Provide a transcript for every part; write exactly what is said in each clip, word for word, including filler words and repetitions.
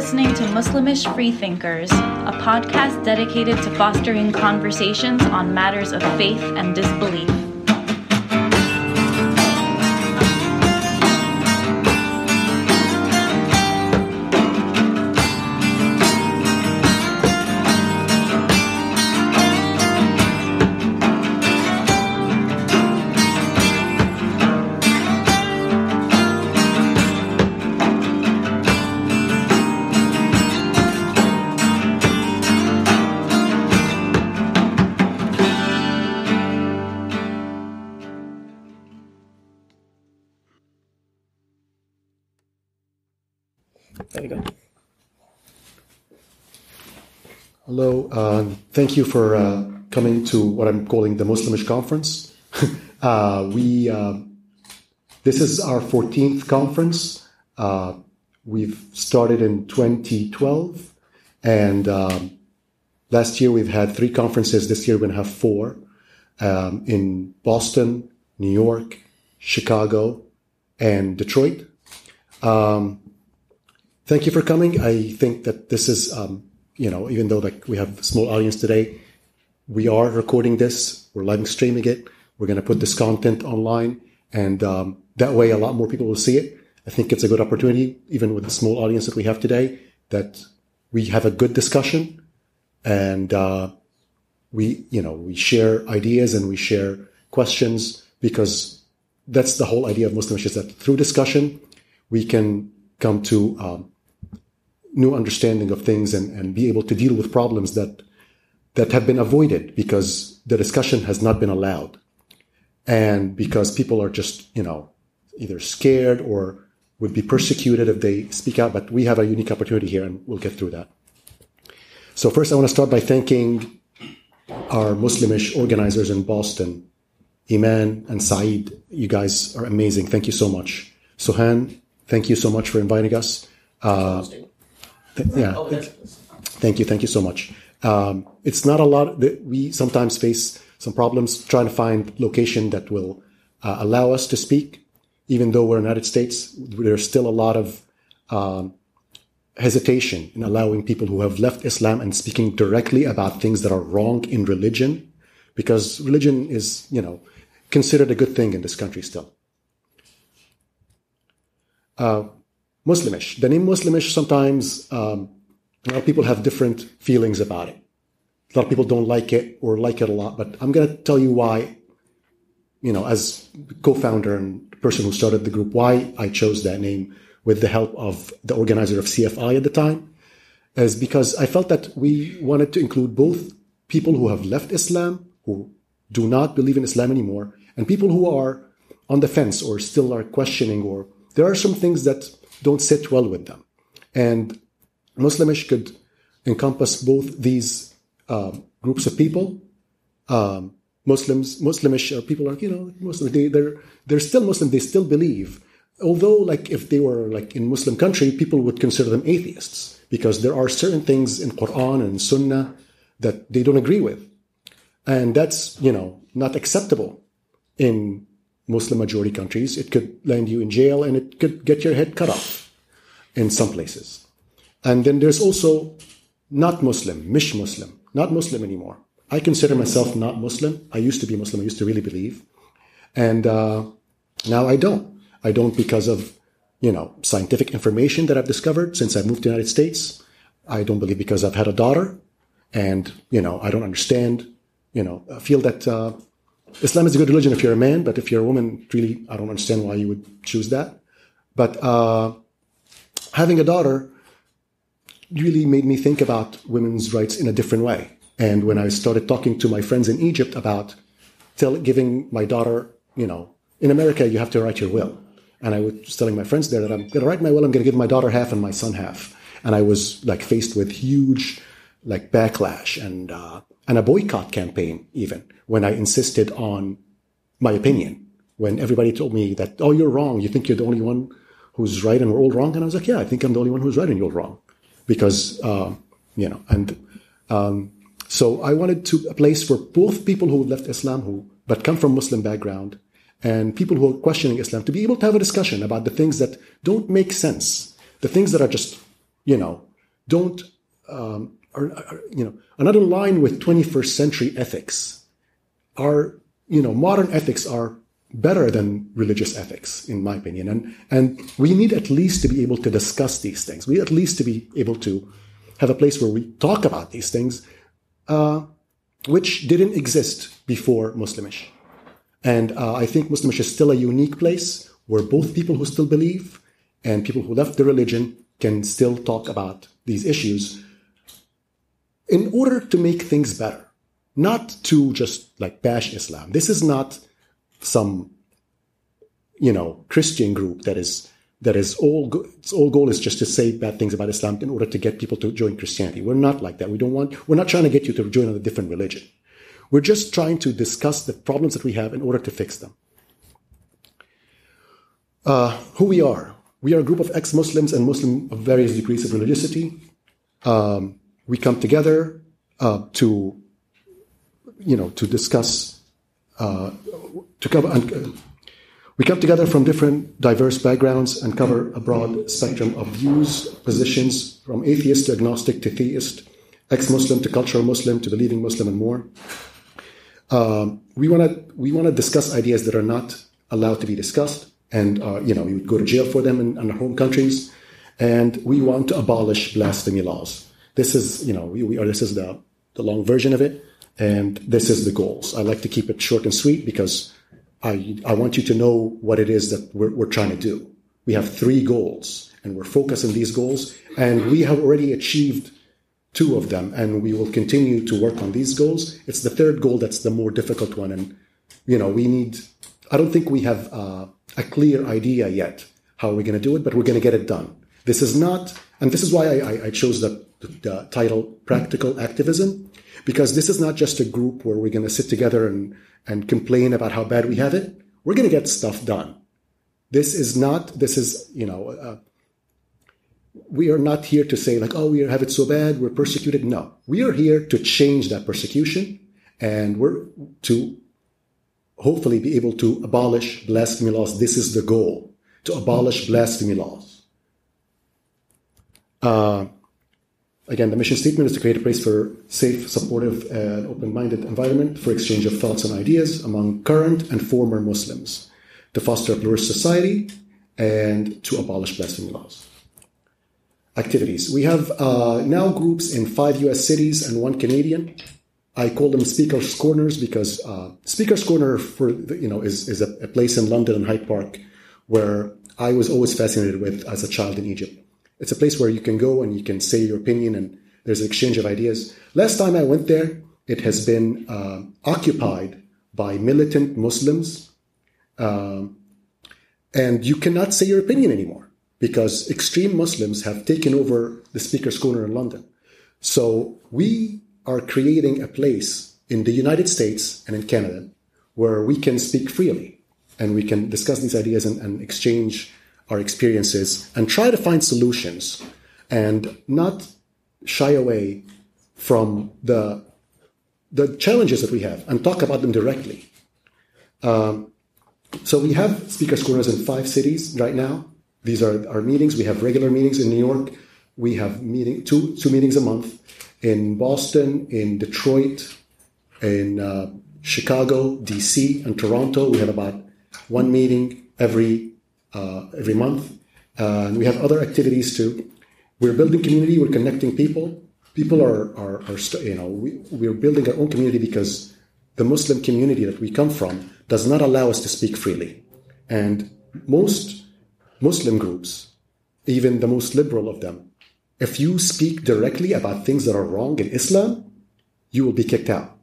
listening to Muslimish Freethinkers, a podcast dedicated to fostering conversations on matters of faith and disbelief. There you go. Hello. Uh, thank you for uh, coming to what I'm calling the Muslimish Conference. uh, we uh, this is our fourteenth conference. Uh, we've started in twenty twelve, and um, last year we've had three conferences. This year we're going to have four um, in Boston, New York, Chicago, and Detroit. Um, Thank you for coming. I think that this is, um, you know, even though like we have a small audience today, we are recording this. We're live streaming it. We're going to put this content online, and um, that way a lot more people will see it. I think it's a good opportunity, even with the small audience that we have today, that we have a good discussion, and uh, we, you know, we share ideas and we share questions, because that's the whole idea of Muslimish, is that through discussion we can come to um, new understanding of things and, and be able to deal with problems that that have been avoided because the discussion has not been allowed, and because people are just, you know, either scared or would be persecuted if they speak out. But we have a unique opportunity here, and we'll get through that. So first, I want to start by thanking our Muslimish organizers in Boston, Iman and Saeed. You guys are amazing. Thank you so much. Suhan, thank you so much for inviting us. Uh, th- yeah, oh, th- thank you, thank you so much. Um, it's not a lot. That we sometimes face some problems trying to find location that will uh, allow us to speak. Even though we're in the United States, there's still a lot of um, hesitation in allowing people who have left Islam and speaking directly about things that are wrong in religion, because religion is, you know, considered a good thing in this country still. Uh, Muslimish. The name Muslimish, sometimes um, a lot of people have different feelings about it. A lot of people don't like it or like it a lot, but I'm going to tell you why, you know, as co-founder and person who started the group, why I chose that name with the help of the organizer of C F I at the time, is because I felt that we wanted to include both people who have left Islam, who do not believe in Islam anymore, and people who are on the fence or still are questioning, or there are some things that don't sit well with them. And Muslimish could encompass both these uh, groups of people. Um, Muslims, Muslimish are people are, you know, Muslim. They, they're they're still Muslim. They still believe. Although, like, if they were like in Muslim country, people would consider them atheists, because there are certain things in Quran and Sunnah that they don't agree with, and that's, you know, not acceptable in Muslim majority countries. It could land you in jail, and it could get your head cut off in some places. And then there's also not Muslim, mish Muslim, not Muslim anymore. I consider myself not Muslim. I used to be Muslim. I used to really believe. And uh, now I don't. I don't because of, you know, scientific information that I've discovered since I moved to the United States. I don't believe because I've had a daughter, and, you know, I don't understand, you know, I feel that uh, Islam is a good religion if you're a man, but if you're a woman, really, I don't understand why you would choose that. But uh, having a daughter really made me think about women's rights in a different way. And when I started talking to my friends in Egypt about tell, giving my daughter, you know, in America, you have to write your will. And I was telling my friends there that I'm going to write my will, I'm going to give my daughter half and my son half. And I was like faced with huge like backlash and uh, and a boycott campaign even when I insisted on my opinion. When everybody told me that, oh, you're wrong. You think you're the only one who's right and we're all wrong? And I was like, yeah, I think I'm the only one who's right and you're wrong. Because, uh, you know, and um, so I wanted to a place for both people who left Islam, who but come from Muslim background, and people who are questioning Islam, to be able to have a discussion about the things that don't make sense, the things that are just, you know, don't um, are, are you know are not in line with twenty-first century ethics. Are you know modern ethics are better than religious ethics, in my opinion, and and we need at least to be able to discuss these things. We need at least to be able to have a place where we talk about these things, uh, which didn't exist before Muslimish. And uh, I think Muslimish is still a unique place where both people who still believe and people who left the religion can still talk about these issues in order to make things better, not to just like bash Islam. This is not some, you know, Christian group that is that is all go- its all goal is just to say bad things about Islam in order to get people to join Christianity. We're not like that. We don't want. We're not trying to get you to join a different religion. We're just trying to discuss the problems that we have in order to fix them. Uh, who we are. We are a group of ex-Muslims and Muslim of various degrees of religiosity. Um, we come together uh, to, you know, to discuss, uh, to cover, uh, we come together from different diverse backgrounds and cover a broad spectrum of views, positions, from atheist to agnostic to theist, ex-Muslim to cultural Muslim to believing Muslim and more. Um, we want to we want to discuss ideas that are not allowed to be discussed. And, uh, you know, we would go to jail for them in, in our home countries. And we want to abolish blasphemy laws. This is, you know, we, we are, this is the, the long version of it. And this is the goals. I like to keep it short and sweet because I, I want you to know what it is that we're, we're trying to do. We have three goals and we're focused on these goals. And we have already achieved two of them. And we will continue to work on these goals. It's the third goal that's the more difficult one. And, you know, we need, I don't think we have, uh, a clear idea yet how we're going to do it, but we're going to get it done. This is not, and this is why I, I chose the, the title Practical Activism, because this is not just a group where we're going to sit together and, and complain about how bad we have it. We're going to get stuff done. This is not, this is, you know, uh, we are not here to say like, oh, we have it so bad, we're persecuted. No, we are here to change that persecution, and we're to hopefully be able to abolish blasphemy laws. This is the goal, to abolish blasphemy laws. Uh, again, the mission statement is to create a place for safe, supportive, and open-minded environment for exchange of thoughts and ideas among current and former Muslims, to foster a pluralist society, and to abolish blasphemy laws. Activities. We have uh, now groups in five U S cities and one Canadian. I call them Speaker's Corners because uh, Speaker's Corner, for you know, is is a, a place in London and Hyde Park where I was always fascinated with as a child in Egypt. It's a place where you can go and you can say your opinion and there's an exchange of ideas. Last time I went there, it has been uh, occupied by militant Muslims, um, and you cannot say your opinion anymore because extreme Muslims have taken over the Speaker's Corner in London. So we are creating a place in the United States and in Canada where we can speak freely and we can discuss these ideas and, and exchange our experiences and try to find solutions and not shy away from the, the challenges that we have and talk about them directly. Um, so we have Speakers' Corners in five cities right now. These are our meetings. We have regular meetings in New York. We have meeting two two meetings a month. In Boston, in Detroit, in uh, Chicago, D C, and Toronto, we have about one meeting every uh, every month. Uh, and we have other activities too. We're building community. We're connecting people. People are are, are you know we we're building our own community because the Muslim community that we come from does not allow us to speak freely, and most Muslim groups, even the most liberal of them, if you speak directly about things that are wrong in Islam, you will be kicked out.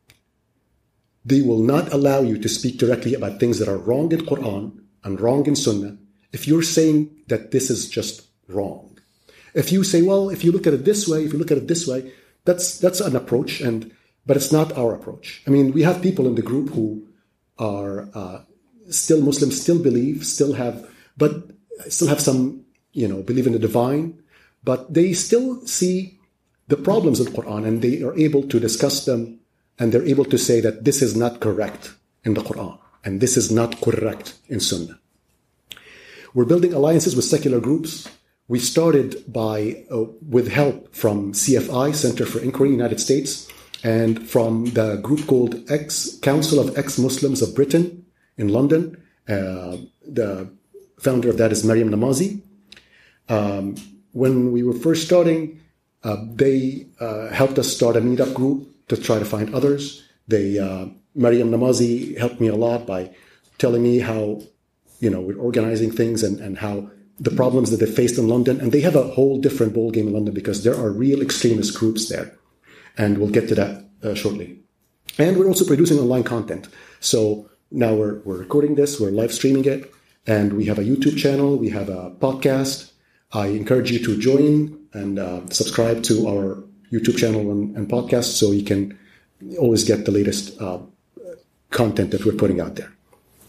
They will not allow you to speak directly about things that are wrong in Quran and wrong in Sunnah if you're saying that this is just wrong. If you say, well, if you look at it this way, if you look at it this way, that's that's an approach, and but it's not our approach. I mean, we have people in the group who are uh, still Muslims, still believe, still have, but still have some, you know, believe in the divine, but they still see the problems of the Quran and they are able to discuss them and they're able to say that this is not correct in the Quran and this is not correct in Sunnah. We're building alliances with secular groups. we started by uh, with help from C F I, Center for Inquiry, United States, and from the group called Ex Council of Ex-Muslims of Britain in London. Uh, the founder of that is Maryam Namazi. Um, when we were first starting, uh, they uh, helped us start a meetup group to try to find others. They, uh, Maryam Namazi helped me a lot by telling me how, you know, we're organizing things and, and how the problems that they faced in London. And they have a whole different ballgame in London because there are real extremist groups there. And we'll get to that uh, shortly. And we're also producing online content. So now we're, we're recording this, we're live streaming it, and we have a YouTube channel, we have a podcast. I encourage you to join and uh, subscribe to our YouTube channel and, and podcast so you can always get the latest uh, content that we're putting out there.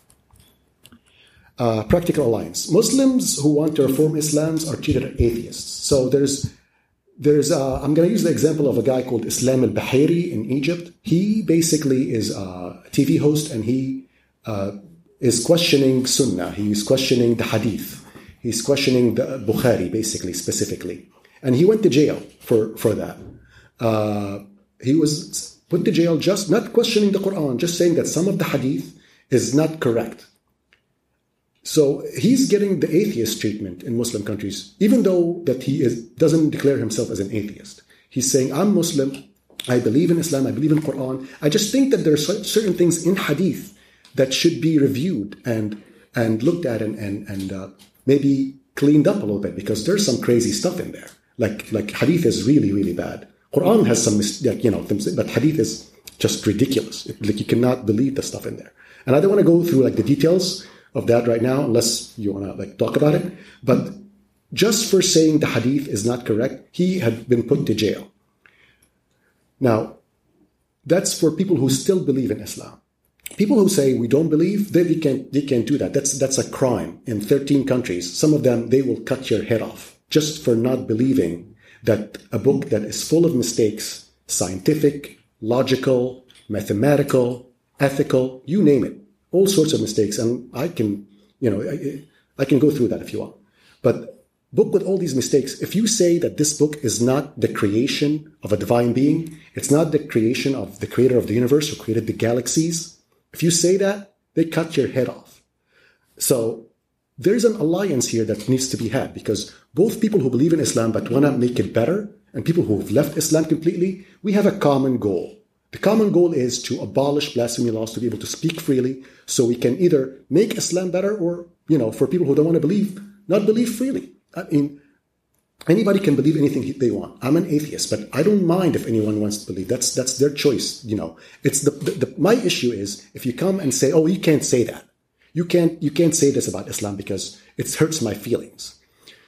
Uh, practical alliance. Muslims who want to reform Islam are treated as atheists. So there's, there's. Uh, I'm going to use the example of a guy called Islam al-Bahiri in Egypt. He basically is a T V host, and he uh, is questioning Sunnah. He's questioning the Hadith. He's questioning the Bukhari, basically, specifically. And he went to jail for, for that. Uh, he was put to jail just not questioning the Quran, just saying that some of the Hadith is not correct. So he's getting the atheist treatment in Muslim countries, even though that he is, doesn't declare himself as an atheist. He's saying, I'm Muslim, I believe in Islam, I believe in Quran. I just think that there are certain things in Hadith that should be reviewed and and looked at and and, and uh, maybe cleaned up a little bit, because there's some crazy stuff in there. Like like Hadith is really, really bad. Quran has some, like, you know, but Hadith is just ridiculous. It, like, you cannot believe the stuff in there. And I don't want to go through like the details of that right now, unless you want to like talk about it. But just for saying the Hadith is not correct, he had been put to jail. Now, that's for people who still believe in Islam. People who say we don't believe, they, they can't they can't do that. That's that's a crime in thirteen countries. Some of them, they will cut your head off just for not believing that a book that is full of mistakes, scientific, logical, mathematical, ethical, you name it, all sorts of mistakes. And I can, you know, I, I can go through that if you want. But book with all these mistakes, if you say that this book is not the creation of a divine being, it's not the creation of the creator of the universe who created the galaxies, if you say that, they cut your head off. So there's an alliance here that needs to be had, because both people who believe in Islam but want to make it better and people who have left Islam completely, we have a common goal. The common goal is to abolish blasphemy laws, to be able to speak freely, so we can either make Islam better or, you know, for people who don't want to believe, not believe freely. I mean, anybody can believe anything they want. I'm an atheist, but I don't mind if anyone wants to believe. That's that's their choice. You know, it's the, the, the my issue is if you come and say, "Oh, you can't say that. You can't you can't say this about Islam because it hurts my feelings."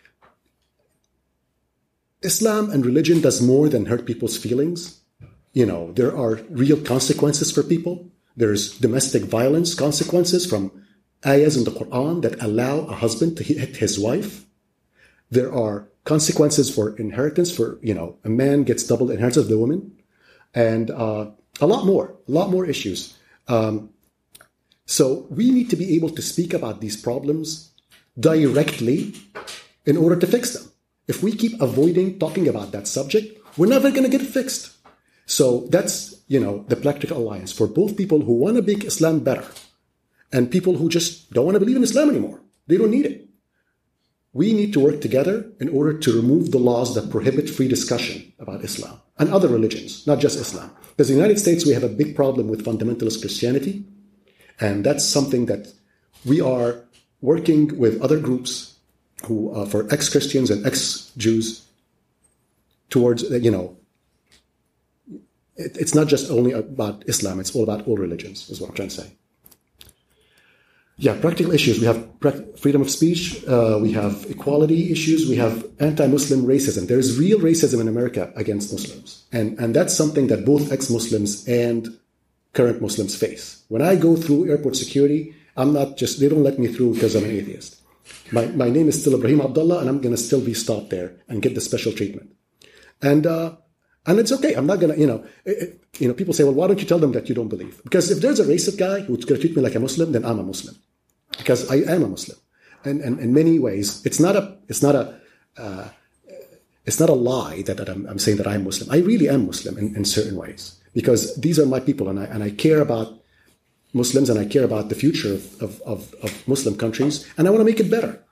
Islam and religion does more than hurt people's feelings. You know, there are real consequences for people. There's domestic violence consequences from ayahs in the Quran that allow a husband to hit his wife. There are consequences for inheritance, for, you know, a man gets double inheritance of the woman, and uh, a lot more, a lot more issues. Um, so we need to be able to speak about these problems directly in order to fix them. If we keep avoiding talking about that subject, we're never going to get it fixed. So that's, you know, the practical alliance for both people who want to make Islam better and people who just don't want to believe in Islam anymore. They don't need it. We need to work together in order to remove the laws that prohibit free discussion about Islam and other religions, not just Islam. Because in the United States, we have a big problem with fundamentalist Christianity. And that's something that we are working with other groups who, uh, for ex-Christians and ex-Jews towards, you know, it, it's not just only about Islam, it's all about all religions, is what I'm trying to say. Yeah, practical issues. We have freedom of speech. Uh, we have equality issues. We have anti-Muslim racism. There is real racism in America against Muslims. And, and that's something that both ex-Muslims and current Muslims face. When I go through airport security, I'm not just, they don't let me through because I'm an atheist. My, my name is still Ibrahim Abdullah, and I'm going to still be stopped there and get the special treatment. And, uh, and it's okay. I'm not going to, you know, it, you know, people say, well, why don't you tell them that you don't believe? Because if there's a racist guy who's going to treat me like a Muslim, then I'm a Muslim. Because I am a Muslim. And, and in many ways, it's not a, it's not a, uh, it's not a lie that, that I'm, I'm saying that I'm Muslim. I really am Muslim in, in certain ways, because these are my people, and I and I care about Muslims, and I care about the future of, of, of, of Muslim countries, and I want to make it better.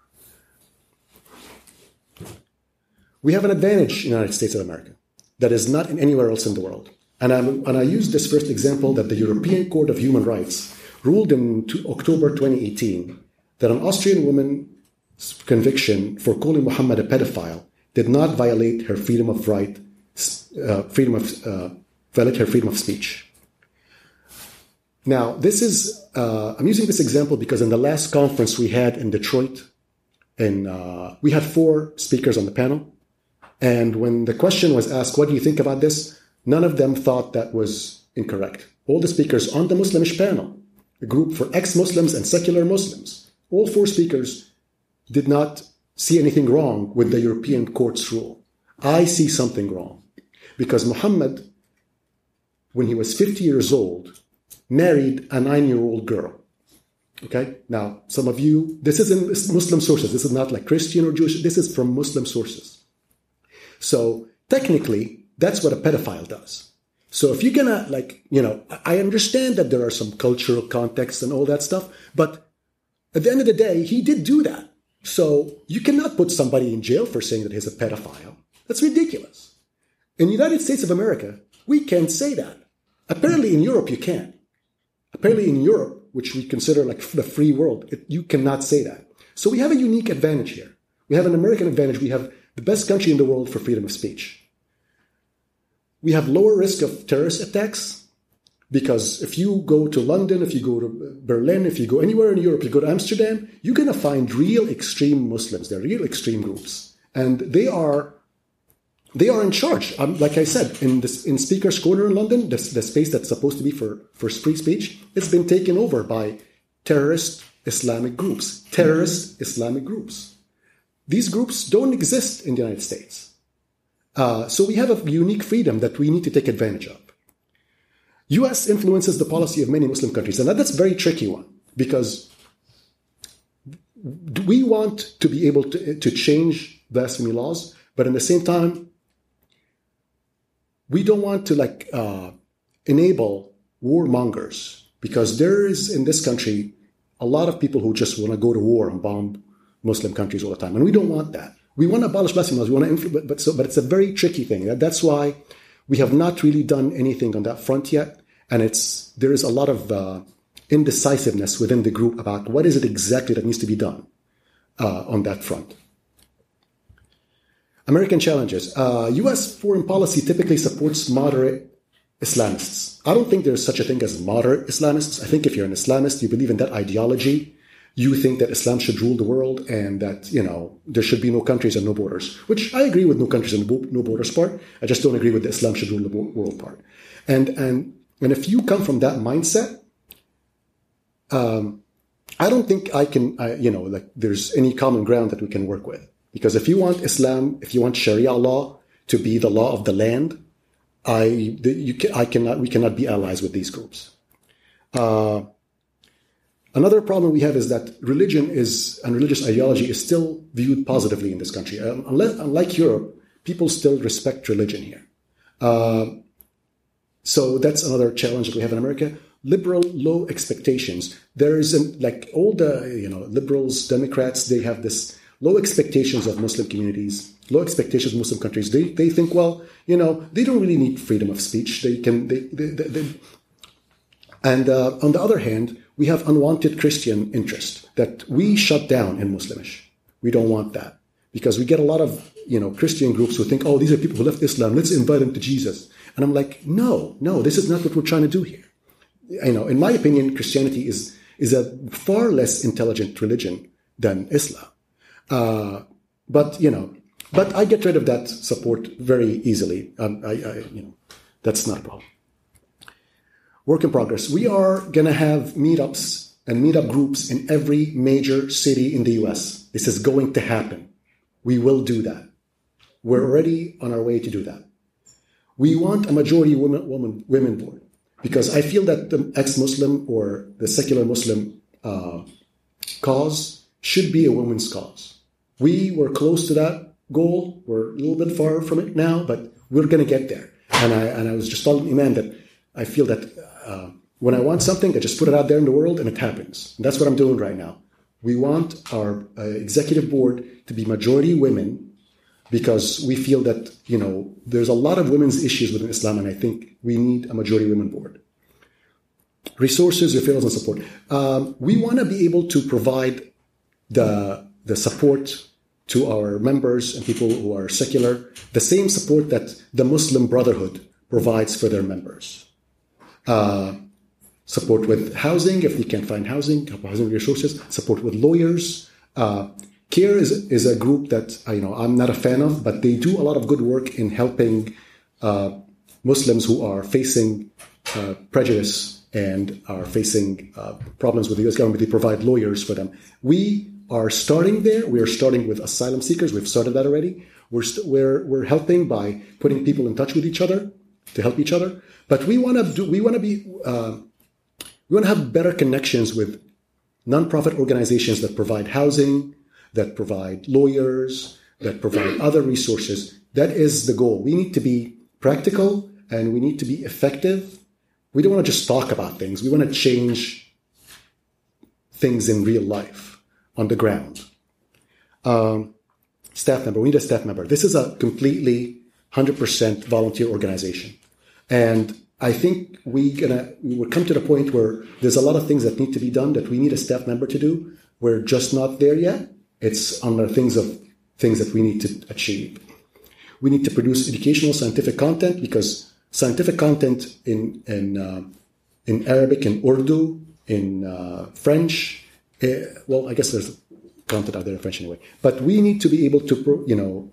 We have an advantage in the United States of America that is not in anywhere else in the world. And, I'm, and I use this first example that the European Court of Human Rights ruled in October twenty eighteen that an Austrian woman's conviction for calling Muhammad a pedophile did not violate her freedom of right, uh, freedom of uh, violate her freedom of speech. Now, this is uh, I'm using this example because in the last conference we had in Detroit, and uh, we had four speakers on the panel, and when the question was asked, "What do you think about this?" none of them thought that was incorrect. All the speakers on the Muslimish panel, a group for ex-Muslims and secular Muslims, all four speakers did not see anything wrong with the European Court's rule. I see something wrong, because Muhammad, when he was fifty years old, married a nine-year-old girl. Okay? Now, some of you, this is in Muslim sources. This is not like Christian or Jewish. This is from Muslim sources. So, technically, that's what a pedophile does. So if you're gonna, like, you know, I understand that there are some cultural contexts and all that stuff, but at the end of the day, he did do that. So you cannot put somebody in jail for saying that he's a pedophile. That's ridiculous. In the United States of America, we can't say that. Apparently in Europe, you can. Apparently in Europe, which we consider like the free world, it, you cannot say that. So we have a unique advantage here. We have an American advantage. We have the best country in the world for freedom of speech. We have lower risk of terrorist attacks, because if you go to London, if you go to Berlin, if you go anywhere in Europe, you go to Amsterdam, you're going to find real extreme Muslims. They're real extreme groups. And they are they are in charge. Um, like I said, in this, in Speaker's Corner in London, the, the space that's supposed to be for, for free speech, it's been taken over by terrorist Islamic groups. Terrorist Islamic groups. These groups don't exist in the United States. Uh, so we have a unique freedom that we need to take advantage of. U S influences the policy of many Muslim countries, and that's a very tricky one, because we want to be able to, to change blasphemy laws, but at the same time, we don't want to like uh, enable warmongers, because there is in this country a lot of people who just want to go to war and bomb Muslim countries all the time, and we don't want that. We want to abolish blasphemy laws. We want to influence, but, but, so, but it's a very tricky thing. That's why we have not really done anything on that front yet. And it's there is a lot of uh, indecisiveness within the group about what is it exactly that needs to be done uh, on that front. American challenges. Uh, U S foreign policy typically supports moderate Islamists. I don't think there's such a thing as moderate Islamists. I think if you're an Islamist, you believe in that ideology, you think that Islam should rule the world and that, you know, there should be no countries and no borders, which I agree with no countries and no borders part. I just don't agree with the Islam should rule the world part. And and and if you come from that mindset, um, I don't think I can, I, you know, like there's any common ground that we can work with. Because if you want Islam, if you want Sharia law to be the law of the land, I, the, you can, I cannot, we cannot be allies with these groups. Uh, Another problem we have is that religion is and religious ideology is still viewed positively in this country. Um, unless, unlike Europe, people still respect religion here. Uh, so that's another challenge that we have in America. Liberal, low expectations. There isn't like all the you know liberals, Democrats. They have this low expectations of Muslim communities, low expectations of Muslim countries. They they think, well, you know, they don't really need freedom of speech. They can they they, they, they and uh, on the other hand, we have unwanted Christian interest that we shut down in Muslimish. We don't want that because we get a lot of, you know, Christian groups who think, oh, these are people who left Islam. Let's invite them to Jesus. And I'm like, no, no, this is not what we're trying to do here. You know, in my opinion, Christianity is is a far less intelligent religion than Islam. Uh, but, you know, but I get rid of that support very easily. Um, I, I, you know, that's not a problem. Work in progress. We are going to have meetups and meetup groups in every major city in the U S. This is going to happen. We will do that. We're already on our way to do that. We want a majority women, woman, women board because I feel that the ex-Muslim or the secular Muslim uh, cause should be a women's cause. We were close to that goal. We're a little bit far from it now, but we're going to get there. And I and I was just telling Iman that I feel that uh, when I want something, I just put it out there in the world and it happens. And that's what I'm doing right now. We want our uh, executive board to be majority women because we feel that, you know, there's a lot of women's issues within Islam, and I think we need a majority women board. Resources, referrals, and support. Um, we want to be able to provide the the support to our members and people who are secular, the same support that the Muslim Brotherhood provides for their members. Uh, support with housing, if we can't find housing, housing resources, support with lawyers. Uh, CARE is, is a group that you know I'm not a fan of, but they do a lot of good work in helping uh, Muslims who are facing uh, prejudice and are facing uh, problems with the U S government. They provide lawyers for them. We are starting there. We are starting with asylum seekers. We've started that already. We're st- we're we're helping by putting people in touch with each other to help each other. But we want to do. We want to be. Uh, we want to have better connections with nonprofit organizations that provide housing, that provide lawyers, that provide other resources. That is the goal. We need to be practical and we need to be effective. We don't want to just talk about things. We want to change things in real life. On the ground. Um, staff member, we need a staff member. This is a completely one hundred percent volunteer organization. And I think we gonna we will come to the point where there's a lot of things that need to be done that we need a staff member to do. We're just not there yet. It's on the things of things that we need to achieve. We need to produce educational scientific content because scientific content in in uh, in Arabic, in Urdu, in uh, French. Uh, well, I guess there's content out there in French anyway. But we need to be able to, pro, you know,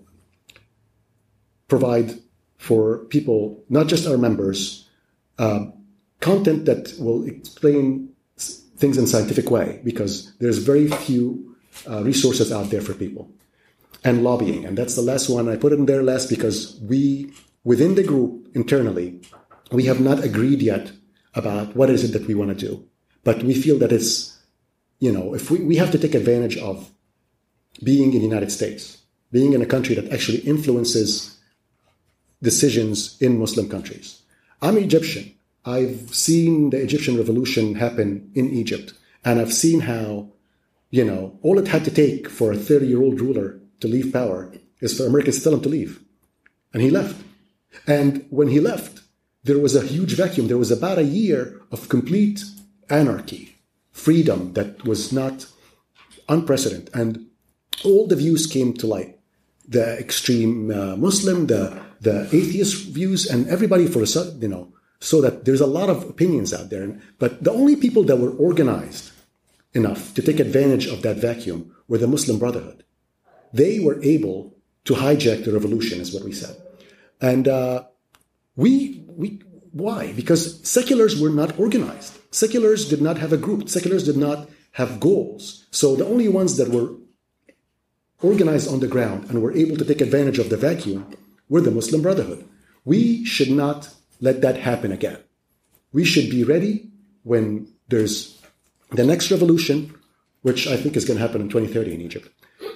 provide for people, not just our members, uh, content that will explain things in a scientific way, because there's very few uh, resources out there for people. And lobbying, and that's the last one. I put it in there last because we, within the group internally, we have not agreed yet about what is it that we want to do. But we feel that it's You know, if we, we have to take advantage of being in the United States, being in a country that actually influences decisions in Muslim countries. I'm Egyptian. I've seen the Egyptian revolution happen in Egypt. And I've seen how, you know, all it had to take for a thirty-year-old ruler to leave power is for Americans to tell him to leave. And he left. And when he left, there was a huge vacuum. There was about a year of complete anarchy. Freedom that was not unprecedented, and all the views came to light. The extreme uh, Muslim, the the atheist views, and everybody for a you know, so that there's a lot of opinions out there. But the only people that were organized enough to take advantage of that vacuum were the Muslim Brotherhood. They were able to hijack the revolution, is what we said, and uh, we we why? Because seculars were not organized. Seculars did not have a group. Seculars did not have goals. So the only ones that were organized on the ground and were able to take advantage of the vacuum were the Muslim Brotherhood. We should not let that happen again. We should be ready when there's the next revolution, which I think is going to happen in twenty thirty in Egypt.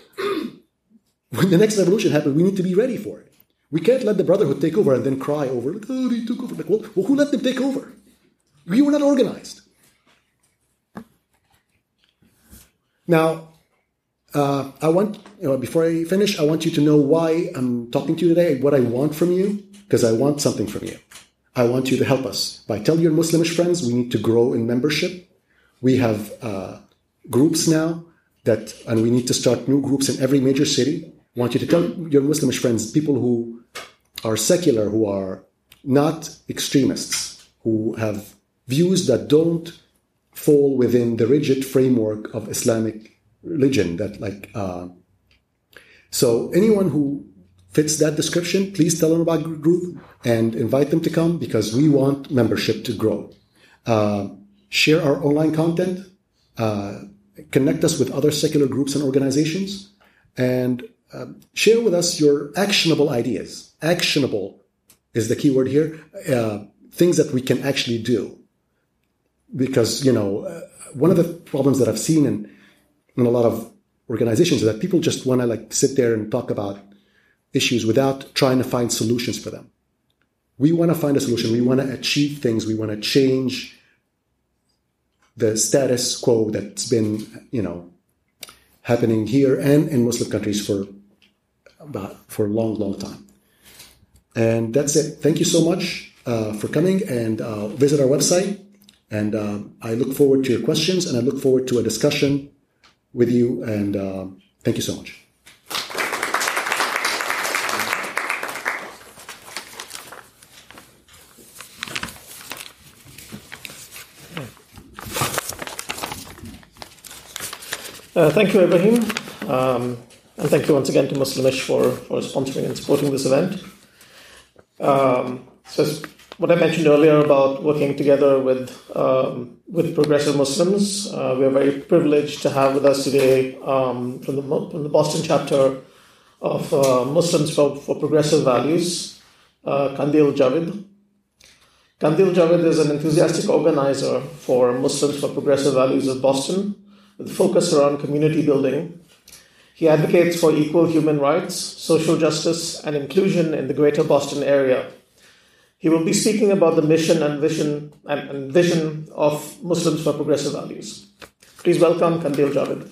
When the next revolution happens, we need to be ready for it. We can't let the Brotherhood take over and then cry over, like, oh, they took over. Like, well, well, who let them take over? We were not organized. Now, uh, I want, you know, before I finish, I want you to know why I'm talking to you today, what I want from you, because I want something from you. I want you to help us. By tell your Muslimish friends, we need to grow in membership. We have uh, groups now that, and we need to start new groups in every major city. I want you to tell your Muslimish friends, people who are secular, who are not extremists, who have views that don't fall within the rigid framework of Islamic religion. That like, uh, so anyone who fits that description, please tell them about the group and invite them to come because we want membership to grow. Uh, share our online content, uh, connect us with other secular groups and organizations, and uh, share with us your actionable ideas. Actionable is the key word here. Uh, things that we can actually do. Because, you know, uh, one of the problems that I've seen in, in a lot of organizations is that people just want to like sit there and talk about issues without trying to find solutions for them. We want to find a solution. We want to achieve things. We want to change the status quo that's been, you know, happening here and in Muslim countries for about for a long, long time. And that's it. Thank you so much uh, for coming, and uh, visit our website. And uh, I look forward to your questions, and I look forward to a discussion with you. And uh, thank you so much. Uh, thank you, Ibrahim. Um, and thank you once again to Muslimish for, for sponsoring and supporting this event. Um, so what I mentioned earlier about working together with um, with progressive Muslims, uh, we are very privileged to have with us today um, from the from the Boston chapter of uh, Muslims for, for Progressive Values, uh, Kandil Javed. Kandil Javed is an enthusiastic organizer for Muslims for Progressive Values of Boston, with focus around community building. He advocates for equal human rights, social justice, and inclusion in the greater Boston area. He will be speaking about the mission and vision and, and vision of Muslims for Progressive Values. Please welcome Kandil Javed.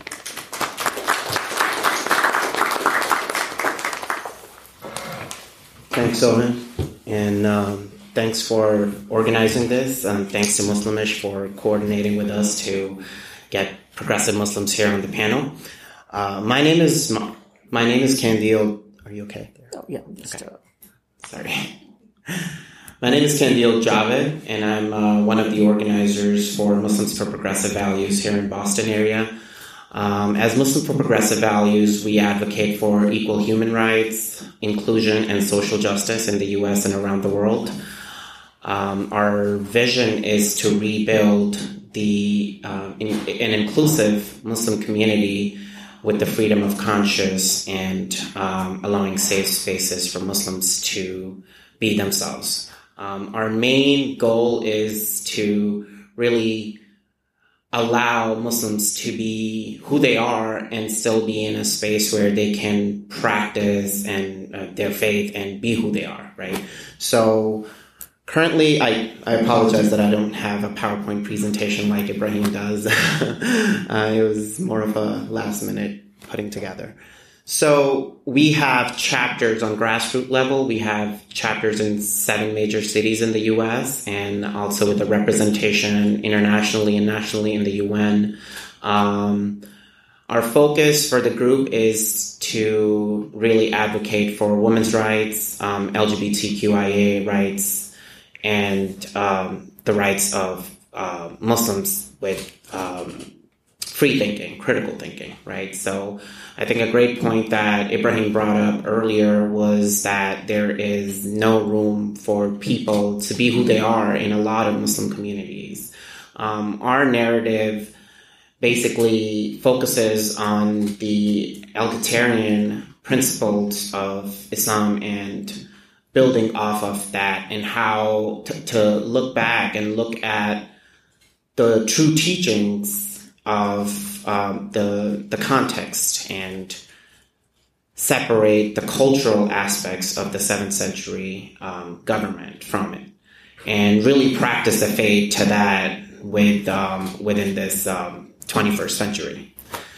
Thanks, Owen, and um, thanks for organizing this, and thanks to Muslimish for coordinating with us to get progressive Muslims here on the panel. Uh, my name is my name is Kandil. Are you okay? Oh, yeah. Just, okay. uh, Sorry. My name is Kandil Javed, and I'm uh, one of the organizers for Muslims for Progressive Values here in Boston area. Um, as Muslims for Progressive Values, we advocate for equal human rights, inclusion, and social justice in the U S and around the world. Um, our vision is to rebuild the uh, in, an inclusive Muslim community with the freedom of conscience and um, allowing safe spaces for Muslims to be themselves. Um, our main goal is to really allow Muslims to be who they are and still be in a space where they can practice and uh, their faith and be who they are, right? So currently, I, I apologize that I don't have a PowerPoint presentation like Ibrahim does. uh, it was more of a last minute putting together. So we have chapters on grassroots level. We have chapters in seven major cities in the U S and also with the representation internationally and nationally in the U N. Um, our focus for the group is to really advocate for women's rights, um, L G B T Q I A rights, and um, the rights of uh, Muslims with um, free thinking, critical thinking, right? So I think a great point that Ibrahim brought up earlier was that there is no room for people to be who they are in a lot of Muslim communities. Um, our narrative basically focuses on the egalitarian principles of Islam and building off of that, and how to, to look back and look at the true teachings of um, the the context and separate the cultural aspects of the seventh century um, government from it, and really practice the faith to that with um, within this um, twenty-first century.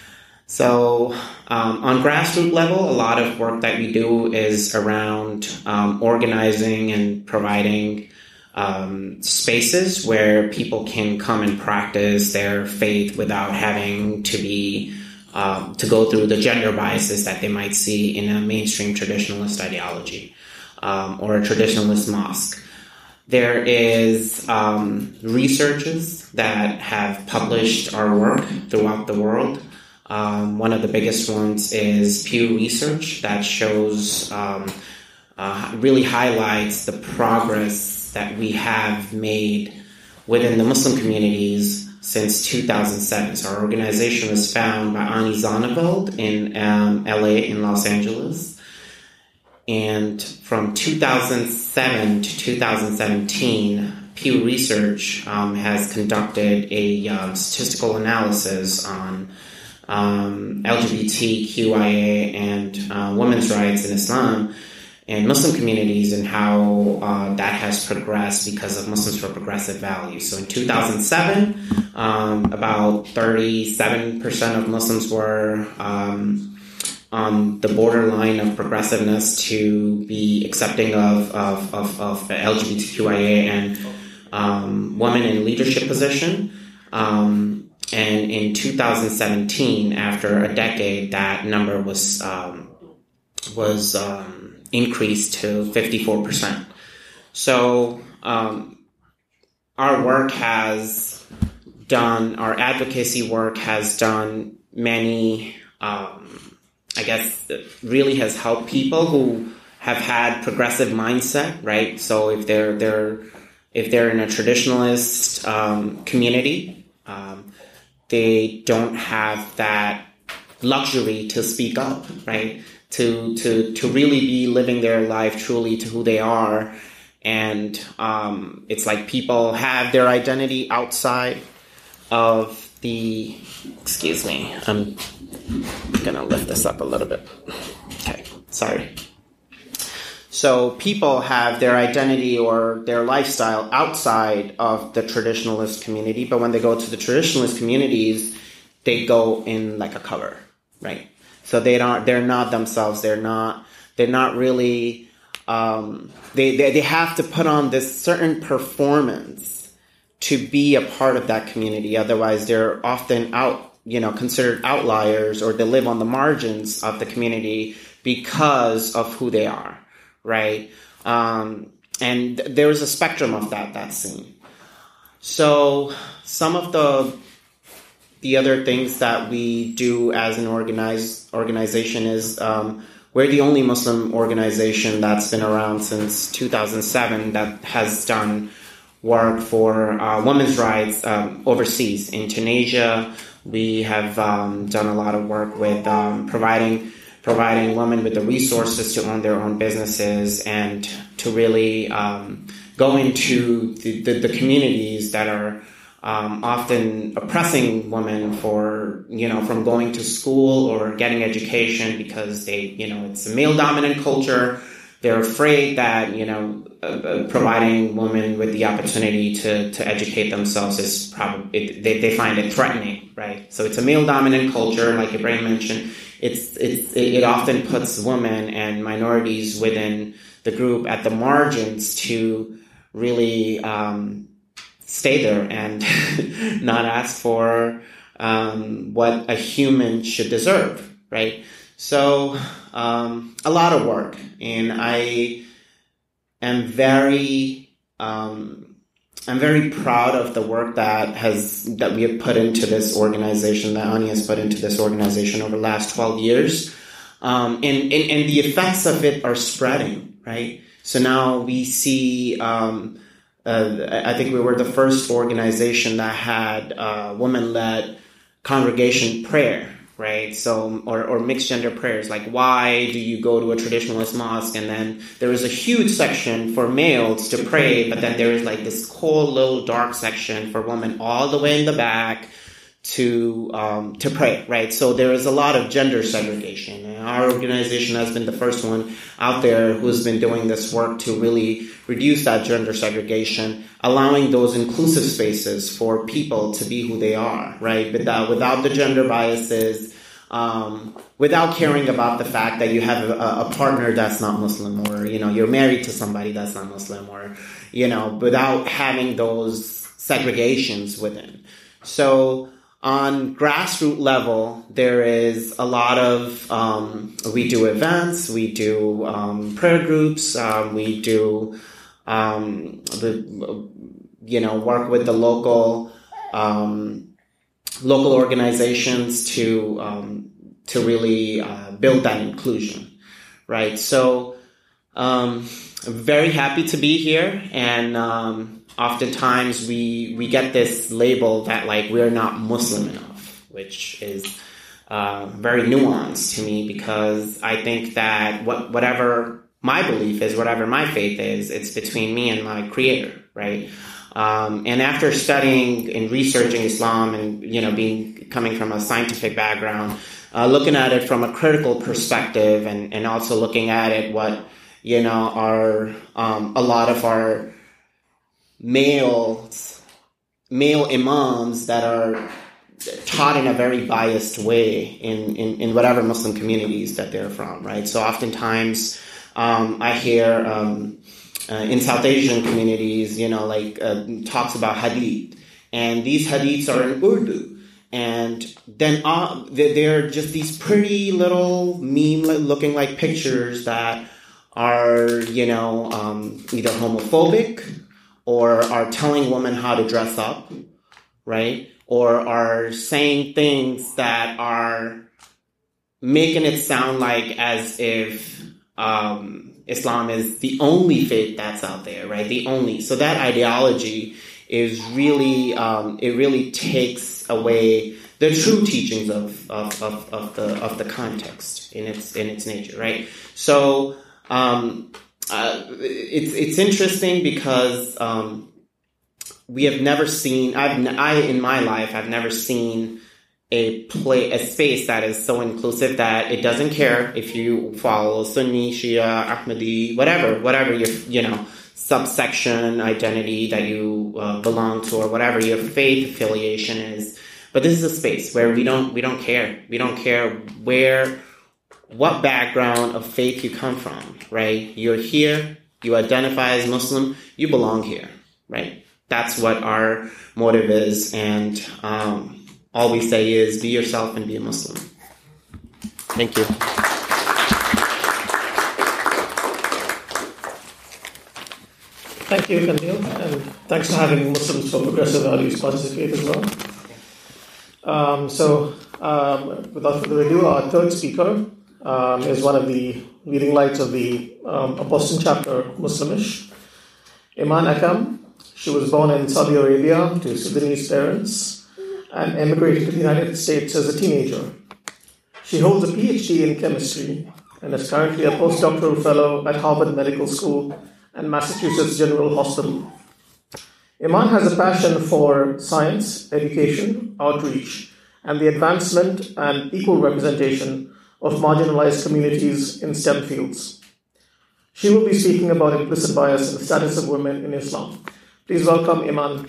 So um, on grassroots level, a lot of work that we do is around um, organizing and providing um, spaces where people can come and practice their faith without having to be um, to go through the gender biases that they might see in a mainstream traditionalist ideology um, or a traditionalist mosque. There is um, researchers that have published our work throughout the world. Um, one of the biggest ones is Pew Research that shows, um, uh, really highlights the progress that we have made within the Muslim communities since two thousand seven. So our organization was founded by Ani Zonneveld in um, L A in Los Angeles. And from two thousand seven to two thousand seventeen, Pew Research um, has conducted a um, statistical analysis on um, L G B T Q I A and uh, women's rights in Islam and Muslim communities, and how uh, that has progressed because of Muslims for Progressive Values. So in two thousand seven, um, about thirty-seven percent of Muslims were um, on the borderline of progressiveness to be accepting of, of, of, of L G B T Q I A and um, women in leadership position. Um, and in two thousand seventeen, after a decade, that number was um, was um, increased to fifty-four percent. So um, our work has done, our advocacy work has done many, um, I guess, really has helped people who have had progressive mindset, right? So if they're they're if they're in a traditionalist um, community, um, they don't have that luxury to speak up, right? To to to really be living their life truly to who they are. And um, it's like people have their identity outside of the, excuse me, I'm gonna lift this up a little bit. Okay, sorry. So people have their identity or their lifestyle outside of the traditionalist community, but when they go to the traditionalist communities, they go in like a cover, right? So they don't, they're not themselves. They're not, they're not really, um, they, they, they have to put on this certain performance to be a part of that community. Otherwise they're often out, you know, considered outliers, or they live on the margins of the community because of who they are, right? Um, and th- there's a spectrum of that, that's seen. So some of the The other things that we do as an organized organization is um, we're the only Muslim organization that's been around since two thousand seven that has done work for uh, women's rights um, overseas. In Tunisia, we have um, done a lot of work with um, providing providing women with the resources to own their own businesses and to really um, go into the, the, the communities that are Um, often oppressing women for, you know, from going to school or getting education because they, you know, it's a male dominant culture. They're afraid that, you know, uh, uh, providing women with the opportunity to, to educate themselves is probably, they, they find it threatening, right? So it's a male dominant culture. Like Ibrahim mentioned, it's, it's, it often puts women and minorities within the group at the margins to really, um, stay there and not ask for um, what a human should deserve, right? So um, a lot of work, and I am very, um, I'm very proud of the work that has that we have put into this organization, that Ani has put into this organization over the last twelve years, um, and, and and the effects of it are spreading, right? So now we see. Um, Uh, I think we were the first organization that had uh, women-led congregation prayer, right? So, or, or mixed gender prayers. Like, why do you go to a traditionalist mosque and then there is a huge section for males to pray, but then there is like this cool little dark section for women all the way in the back to um, to pray, right? So there is a lot of gender segregation. And our organization has been the first one out there who's been doing this work to really reduce that gender segregation, allowing those inclusive spaces for people to be who they are, right? Without, without the gender biases, um, without caring about the fact that you have a, a partner that's not Muslim, or, you know, you're married to somebody that's not Muslim, or, you know, without having those segregations within. So, on grassroots level, there is a lot of, um, we do events, we do um, prayer groups, um, we do, um, the, you know, work with the local um, local organizations to um, to really uh, build that inclusion, right? So um, I'm very happy to be here, and um, oftentimes we we get this label that like we're not Muslim enough, which is uh, very nuanced to me, because I think that what whatever my belief is, whatever my faith is, it's between me and my creator, right? Um, and after studying and researching Islam and, you know, being coming from a scientific background, uh, looking at it from a critical perspective and, and also looking at it what, you know, are um, a lot of our males, male imams that are taught in a very biased way in, in, in whatever Muslim communities that they're from, right? So oftentimes um, I hear um, uh, in South Asian communities, you know, like uh, talks about hadith. And these hadiths are in Urdu. And then uh, they're just these pretty little meme-looking like pictures that are, you know, um, either homophobic or are telling women how to dress up, right? Or are saying things that are making it sound like as if um, Islam is the only faith that's out there, right? The only. So that ideology is really, um, it really takes away the true teachings of, of, of, of the of the context in its in its nature, right? So um, uh, it's it's interesting because. Um, We have never seen, I've, I, in my life, I've never seen a play, a space that is so inclusive that it doesn't care if you follow Sunni, Shia, Ahmadi, whatever, whatever your, you know, subsection identity that you uh, belong to or whatever your faith affiliation is. But this is a space where we don't, we don't care. We don't care where, what background of faith you come from, right? You're here, you identify as Muslim, you belong here, right? That's what our motive is, and um, all we say is be yourself and be a Muslim. Thank you. Thank you, Kandil, and thanks for having Muslims for Progressive Values participate as well. Um, so, um, without further ado, our third speaker um, is one of the leading lights of the um, Boston chapter Muslimish, Iman Akam. She was born in Saudi Arabia to Sudanese parents and emigrated to the United States as a teenager. She holds a P H D in chemistry and is currently a postdoctoral fellow at Harvard Medical School and Massachusetts General Hospital. Iman has a passion for science, education, outreach, and the advancement and equal representation of marginalized communities in STEM fields. She will be speaking about implicit bias and the status of women in Islam. Please welcome Iman.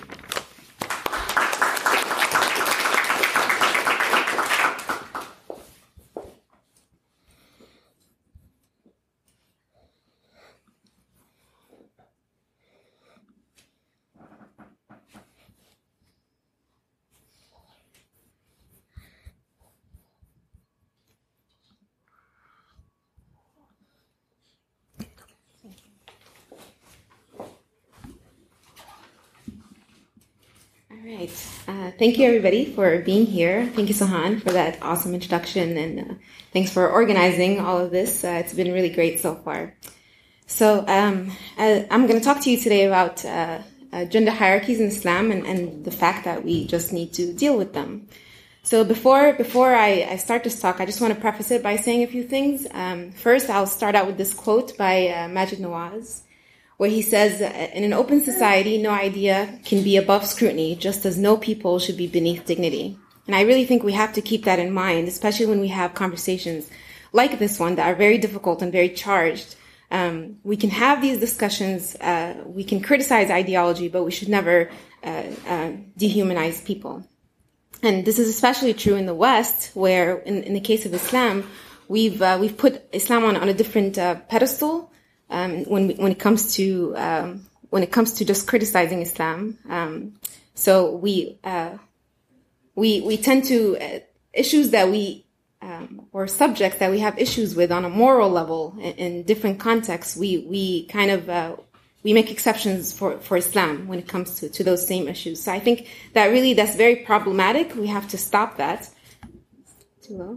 All right. Uh, thank you, everybody, for being here. Thank you, Sohan, for that awesome introduction, and uh, thanks for organizing all of this. Uh, it's been really great so far. So um, I, I'm going to talk to you today about uh, uh, gender hierarchies in Islam and, and the fact that we just need to deal with them. So before before I, I start this talk, I just want to preface it by saying a few things. Um, first, I'll start out with this quote by uh, Majid Nawaz, where he says, in an open society, no idea can be above scrutiny, just as no people should be beneath dignity. And I really think we have to keep that in mind, especially when we have conversations like this one that are very difficult and very charged. Um, we can have these discussions, uh, we can criticize ideology, but we should never uh, uh, dehumanize people. And this is especially true in the West, where, in, in the case of Islam, we've uh, we've put Islam on, on a different uh, pedestal. Um, when we, when it comes to um, when it comes to just criticizing Islam, um, so we uh, we we tend to uh, issues that we um, or subjects that we have issues with on a moral level in, in different contexts. We we kind of uh, we make exceptions for, for Islam when it comes to, to those same issues. So I think that really that's very problematic. We have to stop that. Too low.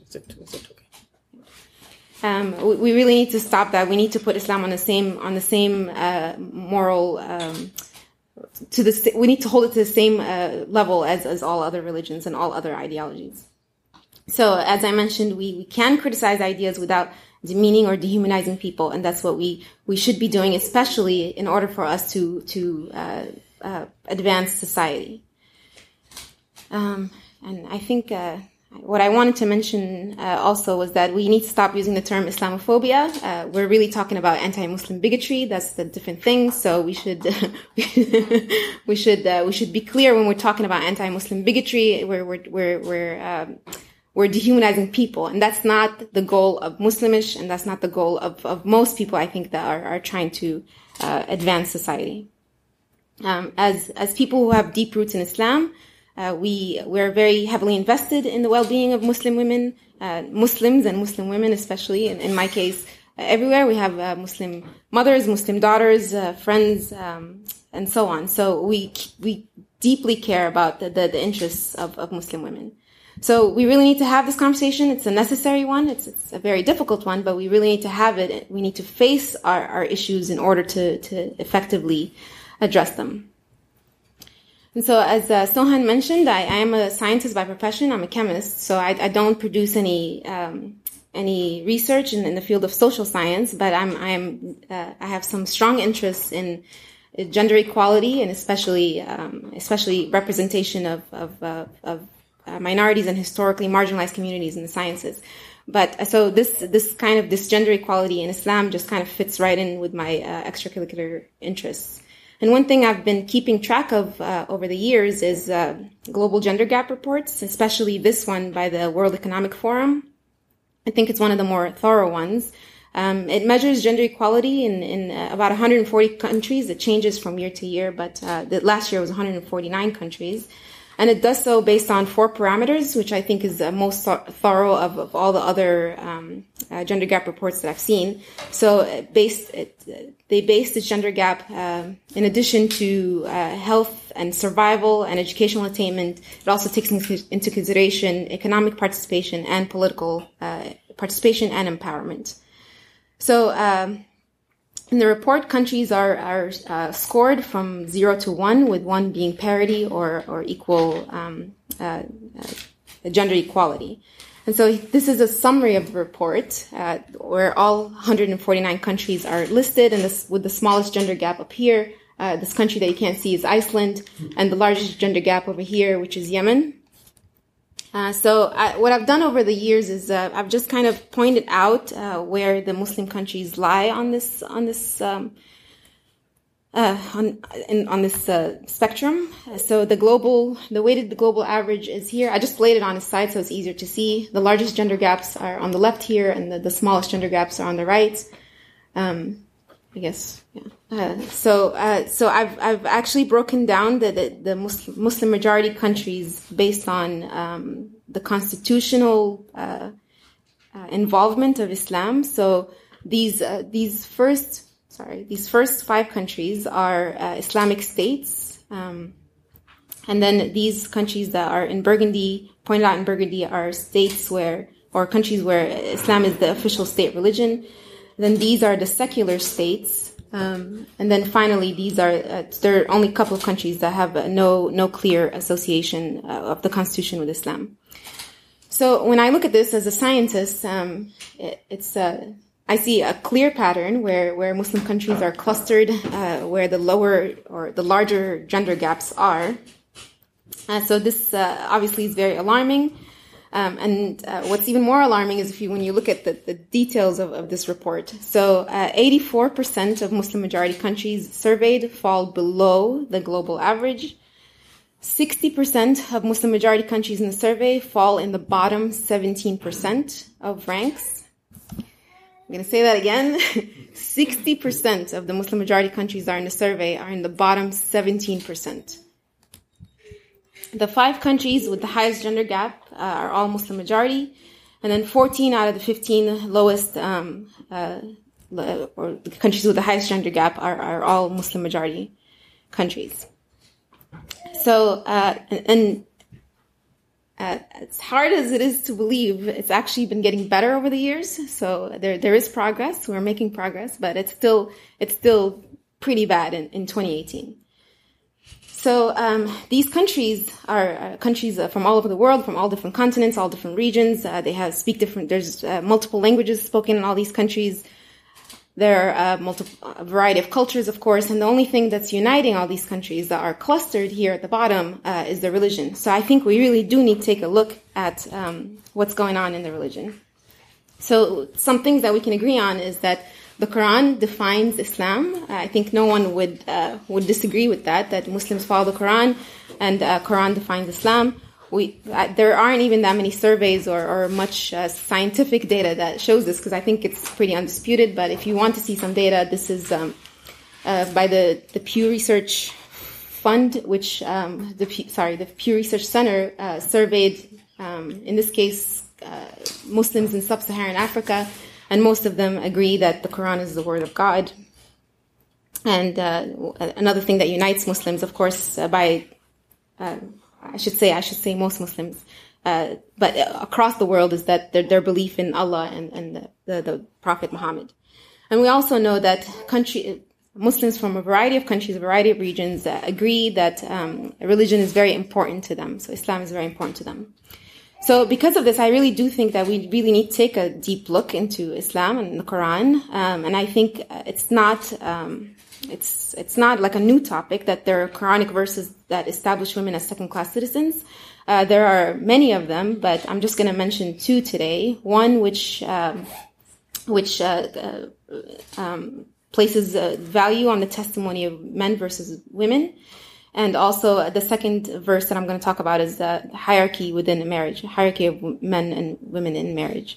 Um, we, we really need to stop that. We need to put Islam on the same on the same uh, moral um, to the. We need to hold it to the same uh, level as as all other religions and all other ideologies. So, as I mentioned, we, we can criticize ideas without demeaning or dehumanizing people, and that's what we we should be doing, especially in order for us to to uh, uh, advanced society. Um, and I think uh, what I wanted to mention uh, also was that we need to stop using the term Islamophobia. Uh, we're really talking about anti-Muslim bigotry. That's the different thing. So we should we should uh, we should be clear when we're talking about anti-Muslim bigotry. We're we're we're we're, um, we're dehumanizing people, and that's not the goal of Muslimish, and that's not the goal of, of most people, I think, that are are trying to uh, advance society. Um, as as people who have deep roots in Islam. Uh, we, we're very heavily invested in the well-being of Muslim women, uh, Muslims and Muslim women especially. In, in my case, uh, everywhere we have uh, Muslim mothers, Muslim daughters, uh, friends, um, and so on. So we we deeply care about the, the, the interests of, of Muslim women. So we really need to have this conversation. It's a necessary one. It's, it's a very difficult one, but we really need to have it. We need to face our, our issues in order to, to effectively address them. And so, as uh, Sohan mentioned, I, I am a scientist by profession. I'm a chemist, so I, I don't produce any um, any research in, in the field of social science. But I'm I'm uh, I have some strong interests in gender equality and especially um, especially representation of of, uh, of uh, minorities and historically marginalized communities in the sciences. But uh, so this this kind of this gender equality in Islam just kind of fits right in with my uh, extracurricular interests. And one thing I've been keeping track of uh, over the years is uh, global gender gap reports, especially this one by the World Economic Forum. I think it's one of the more thorough ones. Um, it measures gender equality in, in uh, about one hundred forty countries. It changes from year to year, but uh, the last year was one hundred forty-nine countries. And it does so based on four parameters, which I think is the most thorough of, of all the other um, uh, gender gap reports that I've seen. So it based, it, they based this gender gap uh, in addition to uh, health and survival and educational attainment. It also takes into consideration economic participation and political uh, participation and empowerment. So um, in the report, countries are, are uh, scored from zero to one, with one being parity or, or equal um, uh, uh, gender equality. And so this is a summary of the report uh, where all one hundred forty-nine countries are listed, and this, with the smallest gender gap up here. Uh, this country that you can't see is Iceland, and the largest gender gap over here, which is Yemen. Uh, so I, what I've done over the years is uh, I've just kind of pointed out uh, where the Muslim countries lie on this on this um, uh, on in, on this uh, spectrum. So the global, the weighted the global average is here. I just laid it on a side so it's easier to see. The largest gender gaps are on the left here, and the, the smallest gender gaps are on the right. Um, I guess, yeah. Uh, so, uh, so I've I've actually broken down the the, the Muslim, Muslim majority countries based on um, the constitutional uh, uh, involvement of Islam. So these uh, these first sorry these first five countries are uh, Islamic states, um, and then these countries that are in Burgundy, pointed out in Burgundy, are states where or countries where Islam is the official state religion. Then these are the secular states, um, and then finally these are uh, there are only a couple of countries that have uh, no no clear association uh, of the constitution with Islam. So when I look at this as a scientist, um, it, it's uh, I see a clear pattern where where Muslim countries are clustered, uh, where the lower or the larger gender gaps are. Uh, so this uh, obviously is very alarming. Um, and uh, what's even more alarming is if you, when you look at the, the details of, of this report. So uh, eighty-four percent of Muslim majority countries surveyed fall below the global average. sixty percent of Muslim majority countries in the survey fall in the bottom seventeen percent of ranks. I'm going to say that again. sixty percent of the Muslim majority countries that are in the survey are in the bottom seventeen percent. The five countries with the highest gender gap uh, are all Muslim majority, and then fourteen out of the fifteen lowest um, uh, or the countries with the highest gender gap are, are all Muslim majority countries. So, uh, and, and uh, as hard as it is to believe, it's actually been getting better over the years. So there there is progress. We're making progress, but it's still it's still pretty bad in, in twenty eighteen. So um, these countries are uh, countries uh, from all over the world, from all different continents, all different regions. Uh, they have speak different. There's uh, multiple languages spoken in all these countries. There are a, multiple, a variety of cultures, of course, and the only thing that's uniting all these countries that are clustered here at the bottom uh, is the religion. So I think we really do need to take a look at um, what's going on in the religion. So some things that we can agree on is that the Quran defines Islam. I think no one would uh, would disagree with that, that Muslims follow the Quran and uh, Quran defines Islam. We uh, there aren't even that many surveys or, or much uh, scientific data that shows this, because I think it's pretty undisputed. But if you want to see some data, this is um, uh, by the, the Pew Research Fund, which um, the Pew, sorry the Pew Research Center uh, surveyed um, in this case uh, Muslims in sub-Saharan Africa, and most of them agree that the Quran is the word of God. And uh, another thing that unites Muslims, of course, uh, by uh, I should say, I should say most Muslims, uh, but across the world, is that their, their belief in Allah and, and the, the, the Prophet Muhammad. And we also know that country, Muslims from a variety of countries, a variety of regions uh, agree that um, religion is very important to them. So Islam is very important to them. So because of this, I really do think that we really need to take a deep look into Islam and the Quran. Um, and I think it's not... Um, It's it's not like a new topic that there are Quranic verses that establish women as second-class citizens. Uh, there are many of them, but I'm just going to mention two today. One which um, which uh, uh, um, places uh, value on the testimony of men versus women, and also uh, the second verse that I'm going to talk about is uh, the hierarchy within a marriage, hierarchy of men and women in marriage.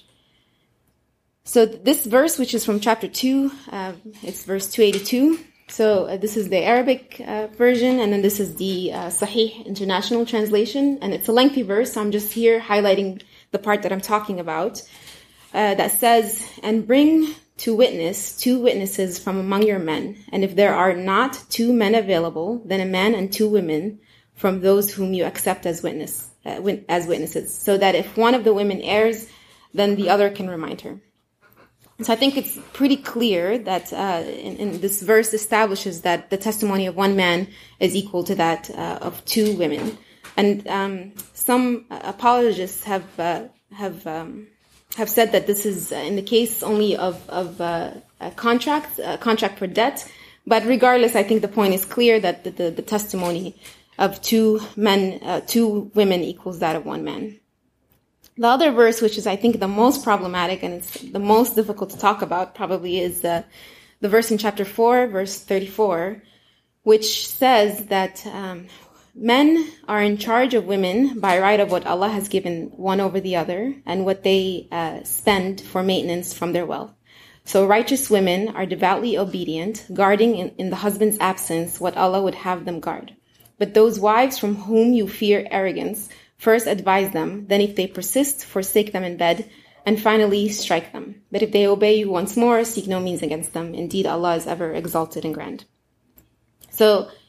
So this verse, which is from chapter two, uh, it's verse two eighty-two. So uh, this is the Arabic uh, version, and then this is the uh, Sahih International Translation, and it's a lengthy verse, so I'm just here highlighting the part that I'm talking about, uh, that says, "And bring to witness two witnesses from among your men, and if there are not two men available, then a man and two women from those whom you accept as witness uh, win- as witnesses, so that if one of the women errs, then the other can remind her." So I think it's pretty clear that uh, in, in this verse establishes that the testimony of one man is equal to that uh, of two women. And um, some apologists have uh, have um, have said that this is in the case only of of uh, a contract, a contract for debt. But regardless, I think the point is clear that the, the, the testimony of two men, uh, two women equals that of one man. The other verse, which is, I think, the most problematic and it's the most difficult to talk about, probably is uh, the verse in chapter four, verse thirty-four, which says that um, men are in charge of women by right of what Allah has given one over the other and what they uh, spend for maintenance from their wealth. So righteous women are devoutly obedient, guarding in, in the husband's absence what Allah would have them guard. But those wives from whom you fear arrogance, first advise them, then if they persist, forsake them in bed, and finally strike them. But if they obey you once more, seek no means against them. Indeed, Allah is ever exalted and grand. So,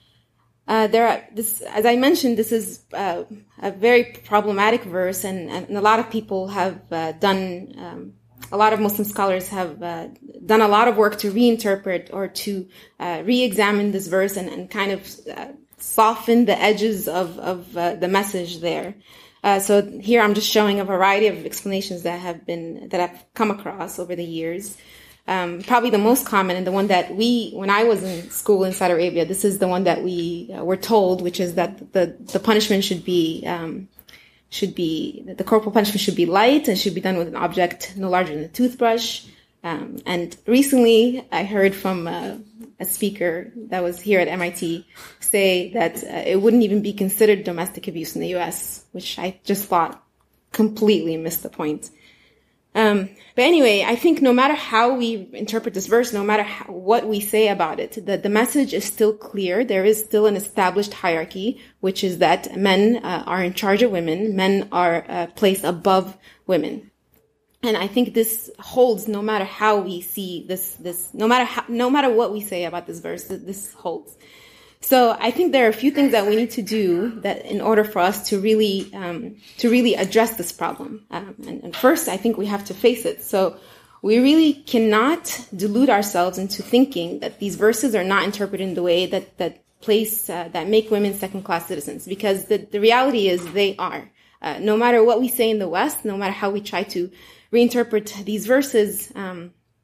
uh, there are, this, as I mentioned, this is uh, a very problematic verse, and, and a lot of people have uh, done, um, a lot of Muslim scholars have uh, done a lot of work to reinterpret or to uh, re-examine this verse and, and kind of uh, soften the edges of, of uh, the message there. Uh, so here I'm just showing a variety of explanations that have been, that I've come across over the years. Um, probably the most common and the one that we, when I was in school in Saudi Arabia, this is the one that we uh, were told, which is that the, the punishment should be, um, should be, the corporal punishment should be light and should be done with an object no larger than a toothbrush. Um, and recently I heard from uh, a speaker that was here at M I T say that uh, it wouldn't even be considered domestic abuse in the U S, which I just thought completely missed the point. Um, but anyway, I think no matter how we interpret this verse, no matter how, what we say about it, the, the message is still clear. There is still an established hierarchy, which is that men uh, are in charge of women. Men are uh, placed above women. And I think this holds no matter how we see this, this, no matter how, no matter what we say about this verse, this holds. So I think there are a few things that we need to do that in order for us to really, um, to really address this problem. Um, and, and first, I think we have to face it. So we really cannot delude ourselves into thinking that these verses are not interpreted in the way that, that place, uh, that make women second-class citizens, because the, the reality is they are. Uh, no matter what we say in the West, no matter how we try to reinterpret these verses, um,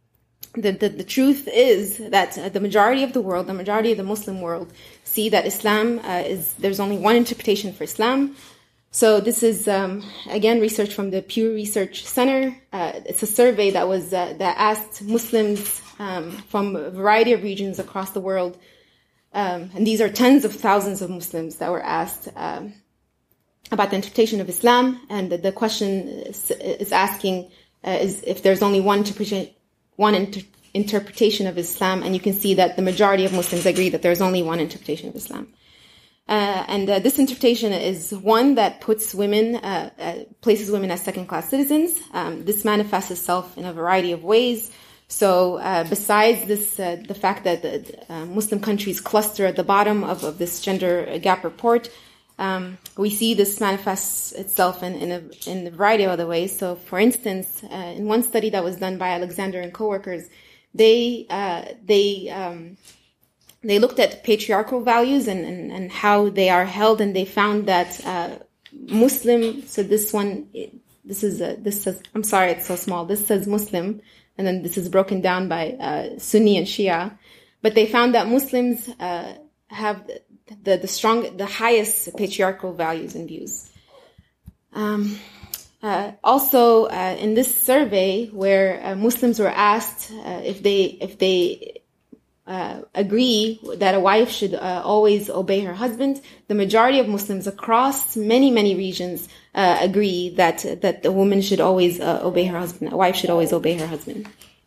the, the, the truth is that uh, the majority of the world, the majority of the Muslim world, see that Islam uh, is, there's only one interpretation for Islam. So this is, um, again, research from the Pew Research Center. Uh, it's a survey that was, uh, that asked Muslims um, from a variety of regions across the world. Um, and these are tens of thousands of Muslims that were asked um, about the interpretation of Islam. And the, the question is, is asking uh, is if there's only one interpretation, one inter- interpretation of Islam. And you can see that the majority of Muslims agree that there's only one interpretation of Islam. Uh, and uh, this interpretation is one that puts women, uh, uh, places women as second-class citizens. Um, this manifests itself in a variety of ways. So, uh, besides this, uh, the fact that the uh, Muslim countries cluster at the bottom of, of this gender gap report, um, we see this manifests itself in, in, a, in a variety of other ways. So, for instance, uh, in one study that was done by Alexander and coworkers, they, uh, they, um, They looked at patriarchal values and, and, and how they are held, and they found that uh, Muslim. So this one, this is a, this says. I'm sorry, it's so small. This says Muslim, and then this is broken down by uh, Sunni and Shia. But they found that Muslims uh, have the, the the strong, the highest patriarchal values and views. Um, uh, also, uh, in this survey, where uh, Muslims were asked uh, if they if they Uh, agree that a wife should uh, always obey her husband, the majority of Muslims across many, many regions uh, agree that that the woman should always uh, obey her husband. A wife should always obey her husband.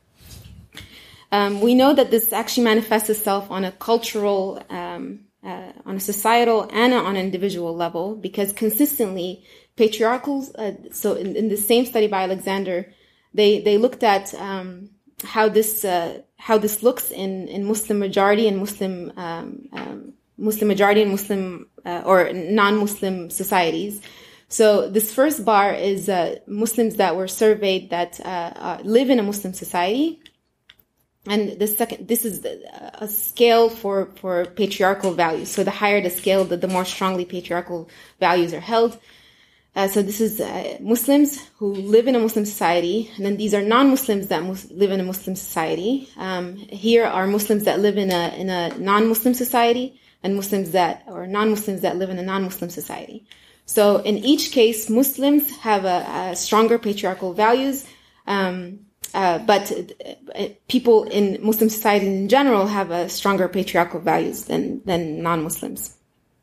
Um, we know that this actually manifests itself on a cultural, um, uh, on a societal, and on an individual level, because consistently patriarchal. Uh, so, in, in the same study by Alexander, they they looked at um, how this uh, how this looks in, in Muslim majority and Muslim um, um, Muslim majority and Muslim uh, or non-Muslim societies. So this first bar is uh, Muslims that were surveyed that uh, uh, live in a Muslim society, and the second this is a scale for for patriarchal values. So the higher the scale, the, the more strongly patriarchal values are held. Uh, so this is uh, Muslims who live in a Muslim society, and then these are non-Muslims that mus- live in a Muslim society. Um, here are Muslims that live in a in a non-Muslim society, and Muslims that or non-Muslims that live in a non-Muslim society. So in each case, Muslims have a, a stronger patriarchal values, um, uh, but uh, people in Muslim society in general have a stronger patriarchal values than than non-Muslims.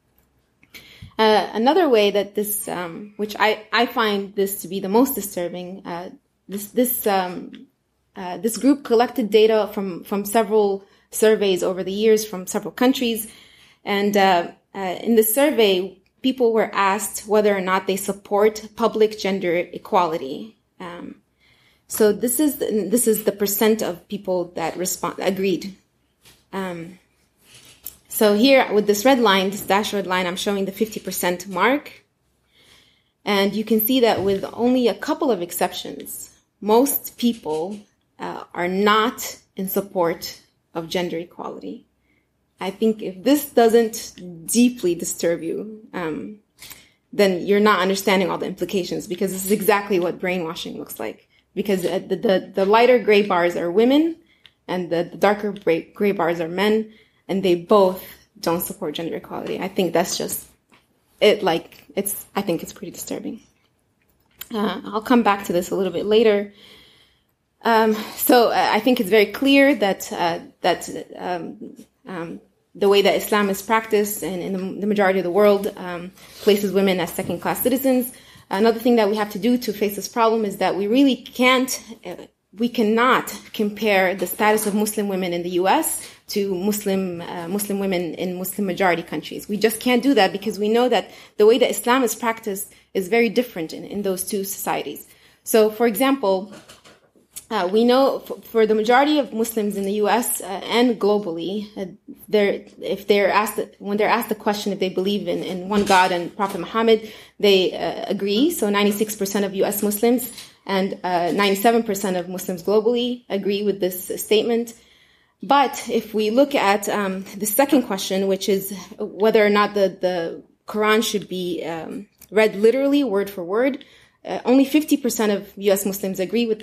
Uh, another way that this, um, which I, I find this to be the most disturbing, uh, this this um, uh, this group collected data from from several surveys over the years from several countries, and uh, uh, in the survey, people were asked whether or not they support public gender equality. Um, so this is this is the percent of people that respond agreed. Um, So here with this red line, this dashed red line, I'm showing the fifty percent mark. And you can see that with only a couple of exceptions, most people uh, are not in support of gender equality. I think if this doesn't deeply disturb you, um, then you're not understanding all the implications, because this is exactly what brainwashing looks like. Because the, the, the lighter gray bars are women, and the, the darker gray, gray bars are men, and they both don't support gender equality. I think that's just it. Like it's, I think it's pretty disturbing. Uh, I'll come back to this a little bit later. Um, so uh, I think it's very clear that uh, that um, um, the way that Islam is practiced and in the, the majority of the world um, places women as second-class citizens. Another thing that we have to do to face this problem is that we really can't. Uh, We cannot compare the status of Muslim women in the U S to Muslim uh, Muslim women in Muslim majority countries. We just can't do that, because we know that the way that Islam is practiced is very different in, in those two societies. So, for example, uh, we know f- for the majority of Muslims in the U S uh, and globally, uh, they're, if they're asked when they're asked the question if they believe in, in one God and Prophet Muhammad, they uh, agree. So, ninety-six percent of U S Muslims and uh, ninety-seven percent of Muslims globally agree with this statement. But if we look at um, the second question, which is whether or not the, the Quran should be um, read literally, word for word, uh, only fifty percent of U S Muslims agree with this,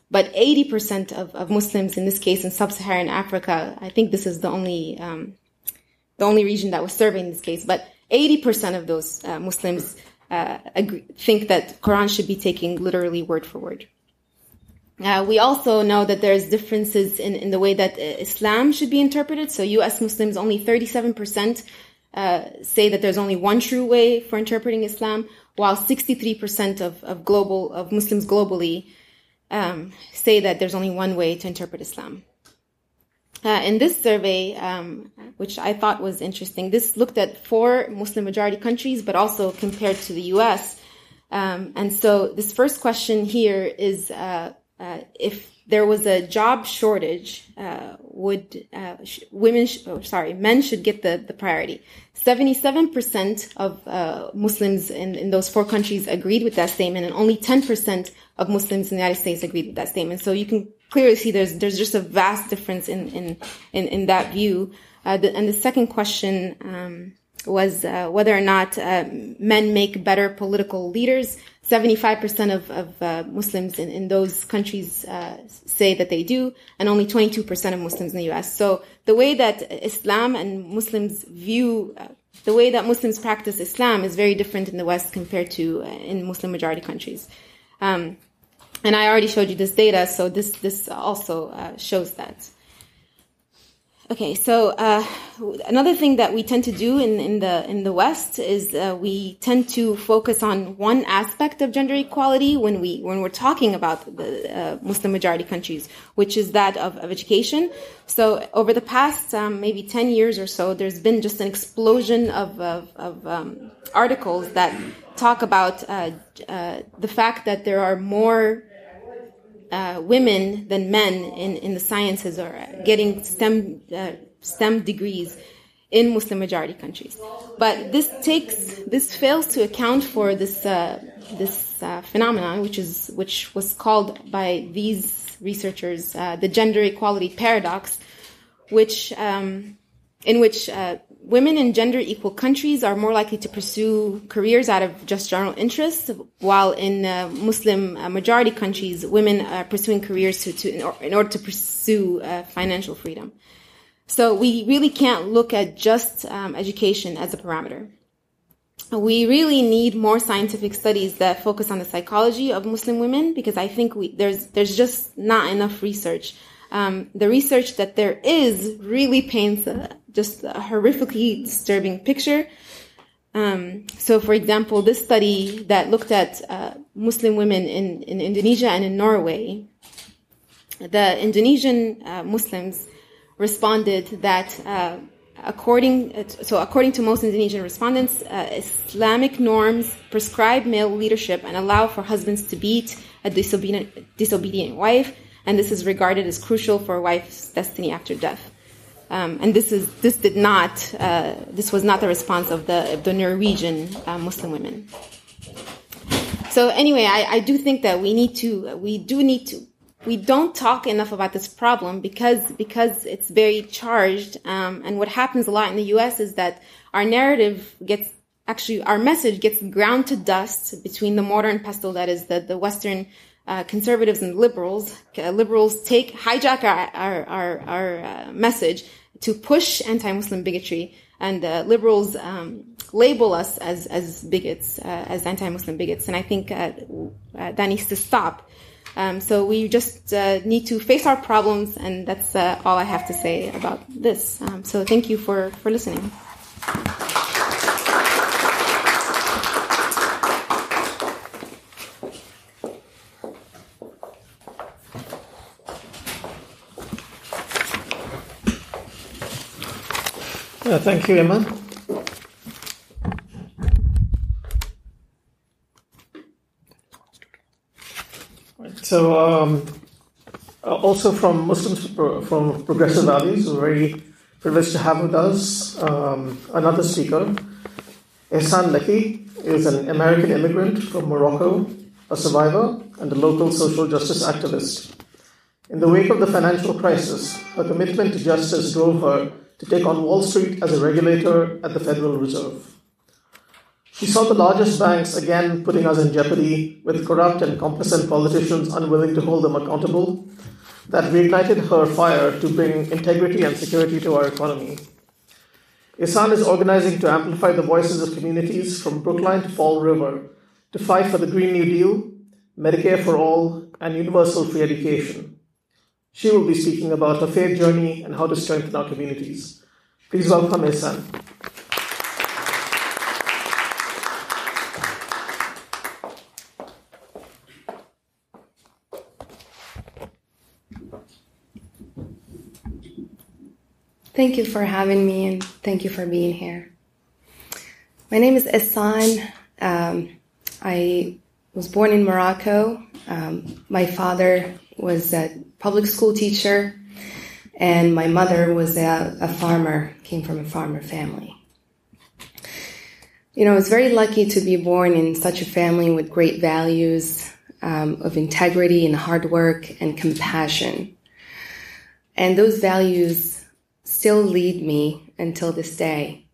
But eighty percent of, of Muslims, in this case in sub-Saharan Africa, I think this is the only um, the only region that was surveyed in this case, but eighty percent of those uh, Muslims uh, agree, think that Quran should be taken literally word for word. Uh, we also know that there's differences in, in the way that Islam should be interpreted. So U S Muslims, only thirty-seven percent uh, say that there's only one true way for interpreting Islam, while sixty-three percent of, of global of Muslims globally um, say that there's only one way to interpret Islam. Uh, in this survey, um, which I thought was interesting, this looked at four Muslim majority countries, but also compared to the U S. Um, and so this first question here is, uh, uh, if there was a job shortage, uh, would uh, sh- women, sh- oh, sorry, men should get the, the priority. seventy-seven percent of uh, Muslims in, in those four countries agreed with that statement, and only ten percent of Muslims in the United States agreed with that statement. So you can clearly see there's there's just a vast difference in in in, in that view. Uh, the, and the second question um, was uh, whether or not uh, men make better political leaders. seventy-five percent of, of uh, Muslims in, in those countries uh, say that they do, and only twenty-two percent of Muslims in the U S. So the way that Islam and Muslims view, uh, the way that Muslims practice Islam is very different in the West compared to uh, in Muslim majority countries. Um, and I already showed you this data, so this this also uh, shows that. Okay, so uh, another thing that we tend to do in, in the in the West is uh, we tend to focus on one aspect of gender equality when we when we're talking about the uh, Muslim majority countries, which is that of, of education. So over the past um, maybe ten years or so, there's been just an explosion of of, of um, articles that talk about uh, uh, the fact that there are more Uh, women than men in, in the sciences or getting STEM uh, STEM degrees in Muslim majority countries. But this takes this fails to account for this uh, this uh, phenomenon, which is which was called by these researchers uh, the gender equality paradox, which um, in which uh, women in gender equal countries are more likely to pursue careers out of just general interest, while in uh, Muslim uh, majority countries, women are pursuing careers to, to in, or, in order to pursue uh, financial freedom. So we really can't look at just um, education as a parameter. We really need more scientific studies that focus on the psychology of Muslim women, because I think we, there's there's just not enough research. Um, the research that there is really paints a, just a horrifically disturbing picture. Um, so, for example, this study that looked at uh, Muslim women in, in Indonesia and in Norway, the Indonesian uh, Muslims responded that uh, according so according to most Indonesian respondents, uh, Islamic norms prescribe male leadership and allow for husbands to beat a disobedient, disobedient wife. And this is regarded as crucial for a wife's destiny after death. Um, and this is this did not uh, this was not the response of the of the Norwegian uh, Muslim women. So anyway, I, I do think that we need to we do need to we don't talk enough about this problem because because it's very charged. Um, and what happens a lot in the U S is that our narrative gets actually our message gets ground to dust between the mortar and pestle that is the the Western. Uh, conservatives and liberals, uh, liberals take, hijack our, our, our, our uh, message to push anti-Muslim bigotry, and uh, liberals um, label us as, as bigots, uh, as anti-Muslim bigots, and I think uh, uh, that needs to stop. Um, so we just uh, need to face our problems, and that's uh, all I have to say about this. Um, so thank you for, for listening. Yeah, thank you, Emma. Right, so, um, also from Muslims from Progressive Values, we're very privileged to have with us um, another speaker. Ehsan Leki is an American immigrant from Morocco, a survivor, and a local social justice activist. In the wake of the financial crisis, her commitment to justice drove her to take on Wall Street as a regulator at the Federal Reserve. She saw the largest banks again putting us in jeopardy with corrupt and complicit politicians unwilling to hold them accountable. That reignited her fire to bring integrity and security to our economy. Ihsan is organizing to amplify the voices of communities from Brookline to Fall River to fight for the Green New Deal, Medicare for all, and universal free education. She will be speaking about her faith journey and how to strengthen our communities. Please welcome Ihsan. Thank you for having me, and thank you for being here. My name is Ihsan. Um, I was born in Morocco. Um, my father was a public school teacher, and my mother was a, a farmer, came from a farmer family. You know, I was very lucky to be born in such a family with great values um, of integrity and hard work and compassion. And those values still lead me until this day.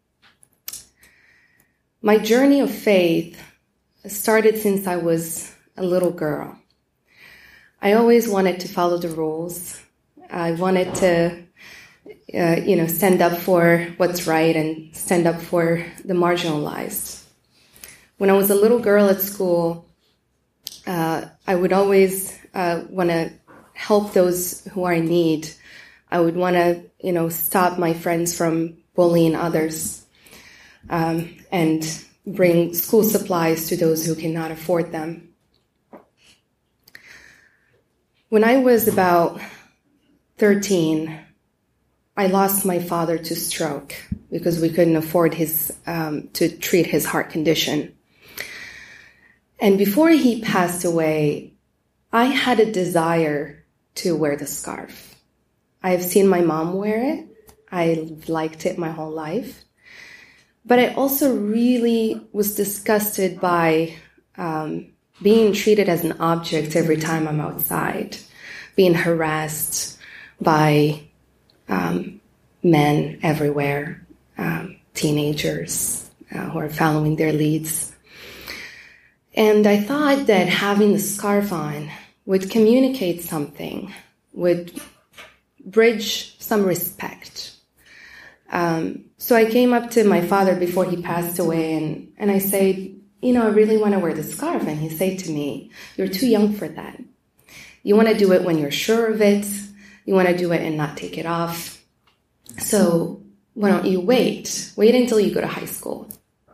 My journey of faith started since I was a little girl. I always wanted to follow the rules. I wanted to, uh, you know, stand up for what's right and stand up for the marginalized. When I was a little girl at school, uh, I would always uh, want to help those who are in need. I would want to, you know, stop my friends from bullying others um, and bring school supplies to those who cannot afford them. When I was about thirteen, I lost my father to stroke because we couldn't afford his um, to treat his heart condition. And before he passed away, I had a desire to wear the scarf. I've seen my mom wear it. I've liked it my whole life. But I also really was disgusted by um, being treated as an object every time I'm outside, being harassed by um, men everywhere, um, teenagers uh, who are following their leads. And I thought that having the scarf on would communicate something, would bridge some respect. Um, so I came up to my father before he passed away and, and I said, you know, I really want to wear the scarf. And he said to me, you're too young for that. You want to do it when you're sure of it. You want to do it and not take it off. So why don't you wait? Wait until you go to high school.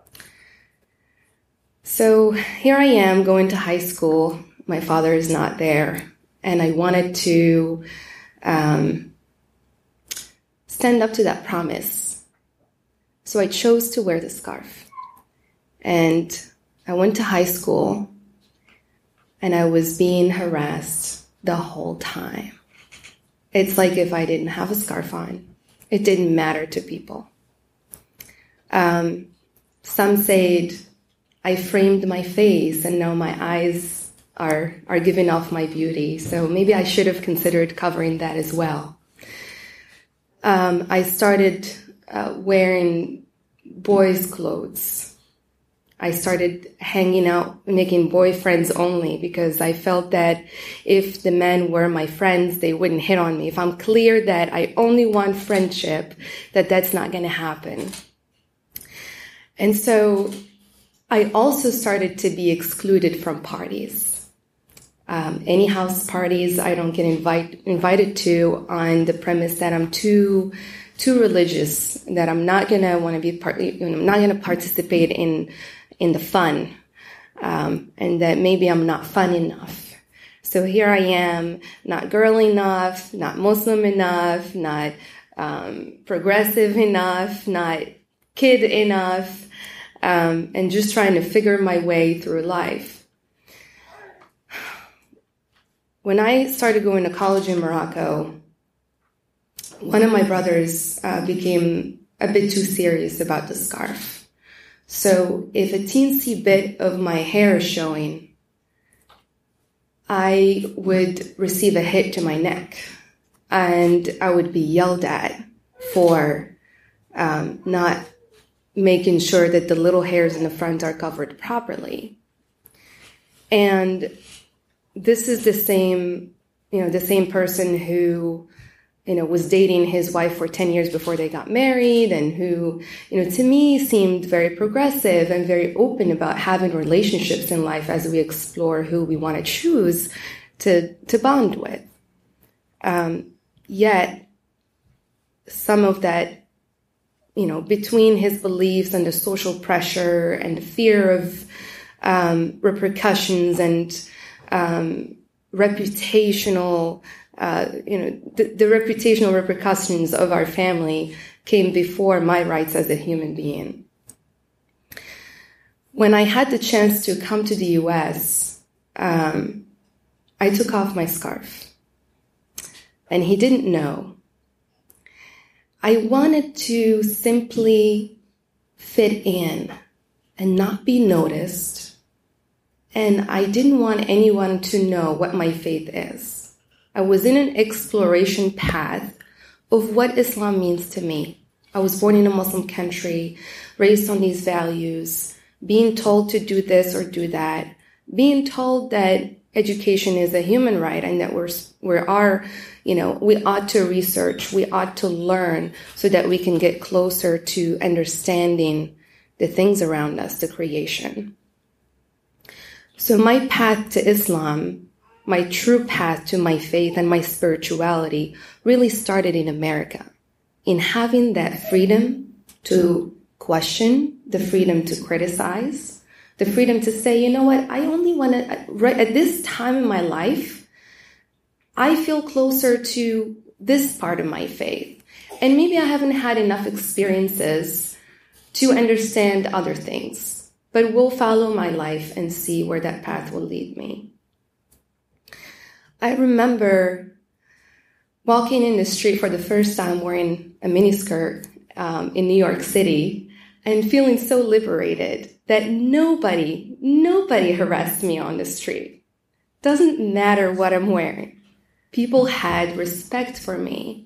So here I am going to high school. My father is not there. And I wanted to Um, stand up to that promise. So I chose to wear the scarf. And I went to high school and I was being harassed the whole time. It's like if I didn't have a scarf on, it didn't matter to people. Um, some said I framed my face and now my eyes are are giving off my beauty. So maybe I should have considered covering that as well. Um, I started uh, wearing boys' clothes. I started hanging out, making boyfriends only because I felt that if the men were my friends, they wouldn't hit on me. If I'm clear that I only want friendship, that that's not going to happen. And so I also started to be excluded from parties. Um, any house parties I don't get invite, invited to on the premise that I'm too too religious, that I'm not gonna want to be part, you know, I'm not gonna participate in in the fun, um, and that maybe I'm not fun enough. So here I am, not girl enough, not Muslim enough, not um, progressive enough, not kid enough, um, and just trying to figure my way through life. When I started going to college in Morocco, one of my brothers uh, became a bit too serious about the scarf. So if a teensy bit of my hair is showing, I would receive a hit to my neck and I would be yelled at for um, not making sure that the little hairs in the front are covered properly. And this is the same, you know, the same person who, you know, was dating his wife for ten years before they got married, and who, you know, to me seemed very progressive and very open about having relationships in life as we explore who we want to choose to, to bond with. Um, yet, some of that, you know, between his beliefs and the social pressure and the fear of um, repercussions and um, reputational, uh, you know, the, the reputational repercussions of our family came before my rights as a human being. When I had the chance to come to the U S, um, I took off my scarf. And he didn't know. I wanted to simply fit in and not be noticed. And I didn't want anyone to know what my faith is. I was in an exploration path of what Islam means to me. I was born in a Muslim country, raised on these values, being told to do this or do that, being told that education is a human right and that we're, we are, you know, we ought to research, we ought to learn so that we can get closer to understanding the things around us, the creation. So my path to Islam, my true path to my faith and my spirituality really started in America, in having that freedom to question, the freedom to criticize, the freedom to say, you know what, I only want to, right at this time in my life, I feel closer to this part of my faith. And maybe I haven't had enough experiences to understand other things, but will follow my life and see where that path will lead me. I remember walking in the street for the first time wearing a miniskirt um, in New York City and feeling so liberated that nobody, nobody harassed me on the street. Doesn't matter what I'm wearing. People had respect for me.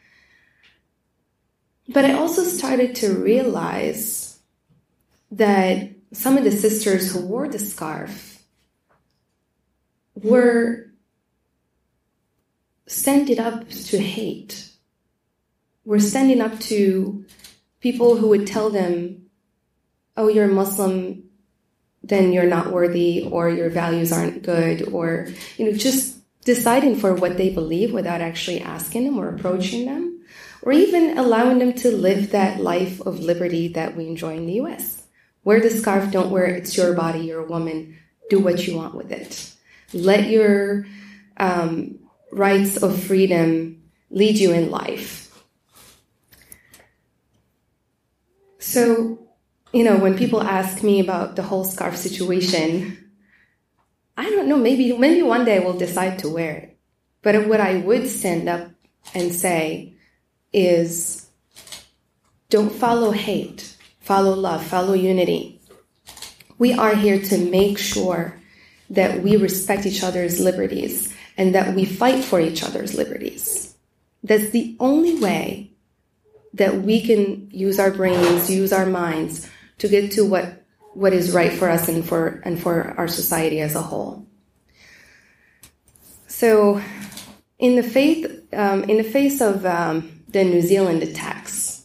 But I also started to realize that some of the sisters who wore the scarf were standing up to hate. Were standing up to people who would tell them, oh, you're Muslim, then you're not worthy, or your values aren't good, or, you know, just deciding for what they believe without actually asking them or approaching them, or even allowing them to live that life of liberty that we enjoy in the U S. Wear the scarf, don't wear it, it's your body, you're a woman, do what you want with it. Let your um, rights of freedom lead you in life. So, you know, when people ask me about the whole scarf situation, I don't know, maybe maybe one day I will decide to wear it. But what I would stand up and say is, don't follow hate, follow love, follow unity. We are here to make sure that we respect each other's liberties and that we fight for each other's liberties. That's the only way that we can use our brains, use our minds to get to what, what is right for us and for and for our society as a whole. So, in the faith, um, in the face of um, the New Zealand attacks,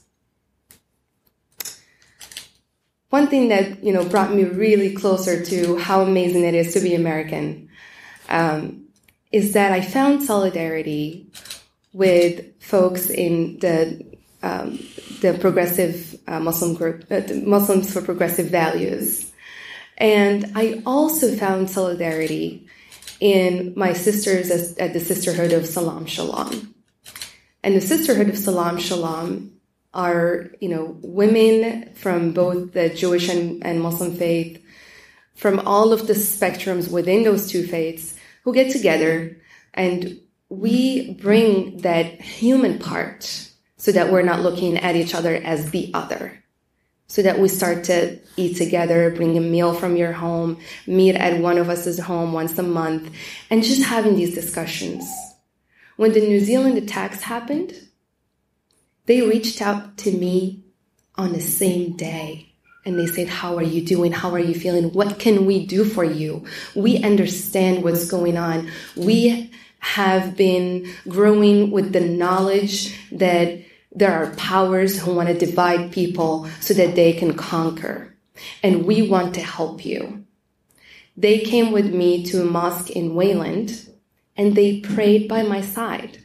one thing that you know brought me really closer to how amazing it is to be American um, is that I found solidarity with folks in the um, the progressive uh, Muslim group, uh, the Muslims for Progressive Values. And I also found solidarity in my sisters as, at the Sisterhood of Salam Shalom. And the Sisterhood of Salam Shalom are, you know, women from both the Jewish and, and Muslim faith, from all of the spectrums within those two faiths, who get together and we bring that human part so that we're not looking at each other as the other. So that we start to eat together, bring a meal from your home, meet at one of us's home once a month, and just having these discussions. When the New Zealand attacks happened, they reached out to me on the same day. And they said, how are you doing? How are you feeling? What can we do for you? We understand what's going on. We have been growing with the knowledge that there are powers who want to divide people so that they can conquer. And we want to help you. They came with me to a mosque in Wayland, and they prayed by my side.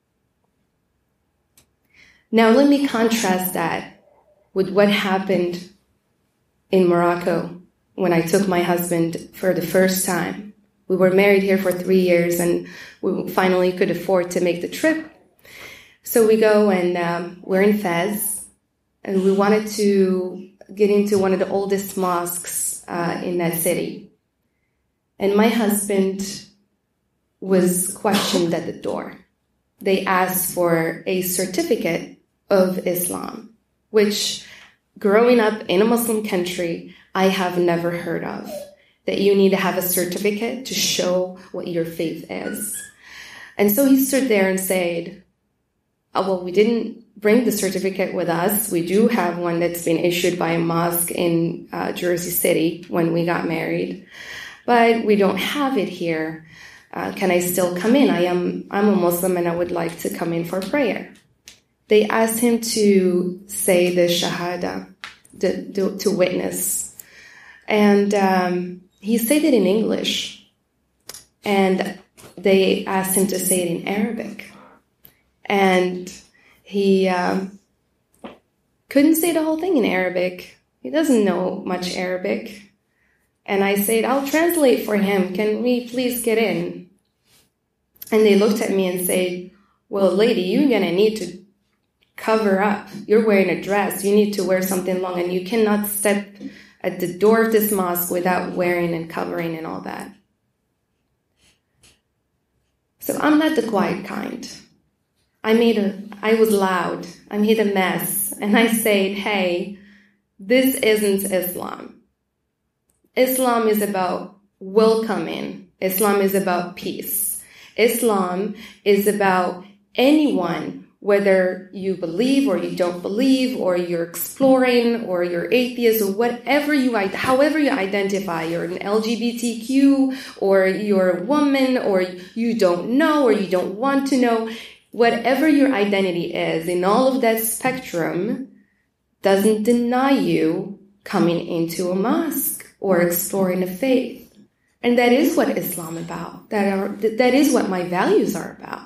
Now let me contrast that with what happened in Morocco when I took my husband for the first time. We were married here for three years, and we finally could afford to make the trip. So we go, and um, we're in Fez, and we wanted to get into one of the oldest mosques uh, in that city. And my husband was questioned at the door. They asked for a certificate of Islam, which growing up in a Muslim country, I have never heard of. That you need to have a certificate to show what your faith is. And so he stood there and said, oh, well, we didn't bring the certificate with us. We do have one that's been issued by a mosque in uh, Jersey City when we got married, but we don't have it here. Uh, can I still come in? I am, I'm a Muslim and I would like to come in for prayer. They asked him to say the Shahada, to, to, to witness. And um, he said it in English. And they asked him to say it in Arabic. And he um, couldn't say the whole thing in Arabic. He doesn't know much Arabic. And I said, I'll translate for him. Can we please get in? And they looked at me and said, well, lady, you're going to need to cover up. You're wearing a dress. You need to wear something long. And you cannot step at the door of this mosque without wearing and covering and all that. So I'm not the quiet kind. I made a, I was loud. I made a mess. And I said, hey, this isn't Islam. Islam is about welcoming. Islam is about peace. Islam is about anyone, whether you believe or you don't believe, or you're exploring, or you're atheist, or whatever you, however you identify, you're an L G B T Q, or you're a woman, or you don't know, or you don't want to know, whatever your identity is, in all of that spectrum, doesn't deny you coming into a mosque or exploring a faith. And that is what Islam is about. That are, that is what my values are about.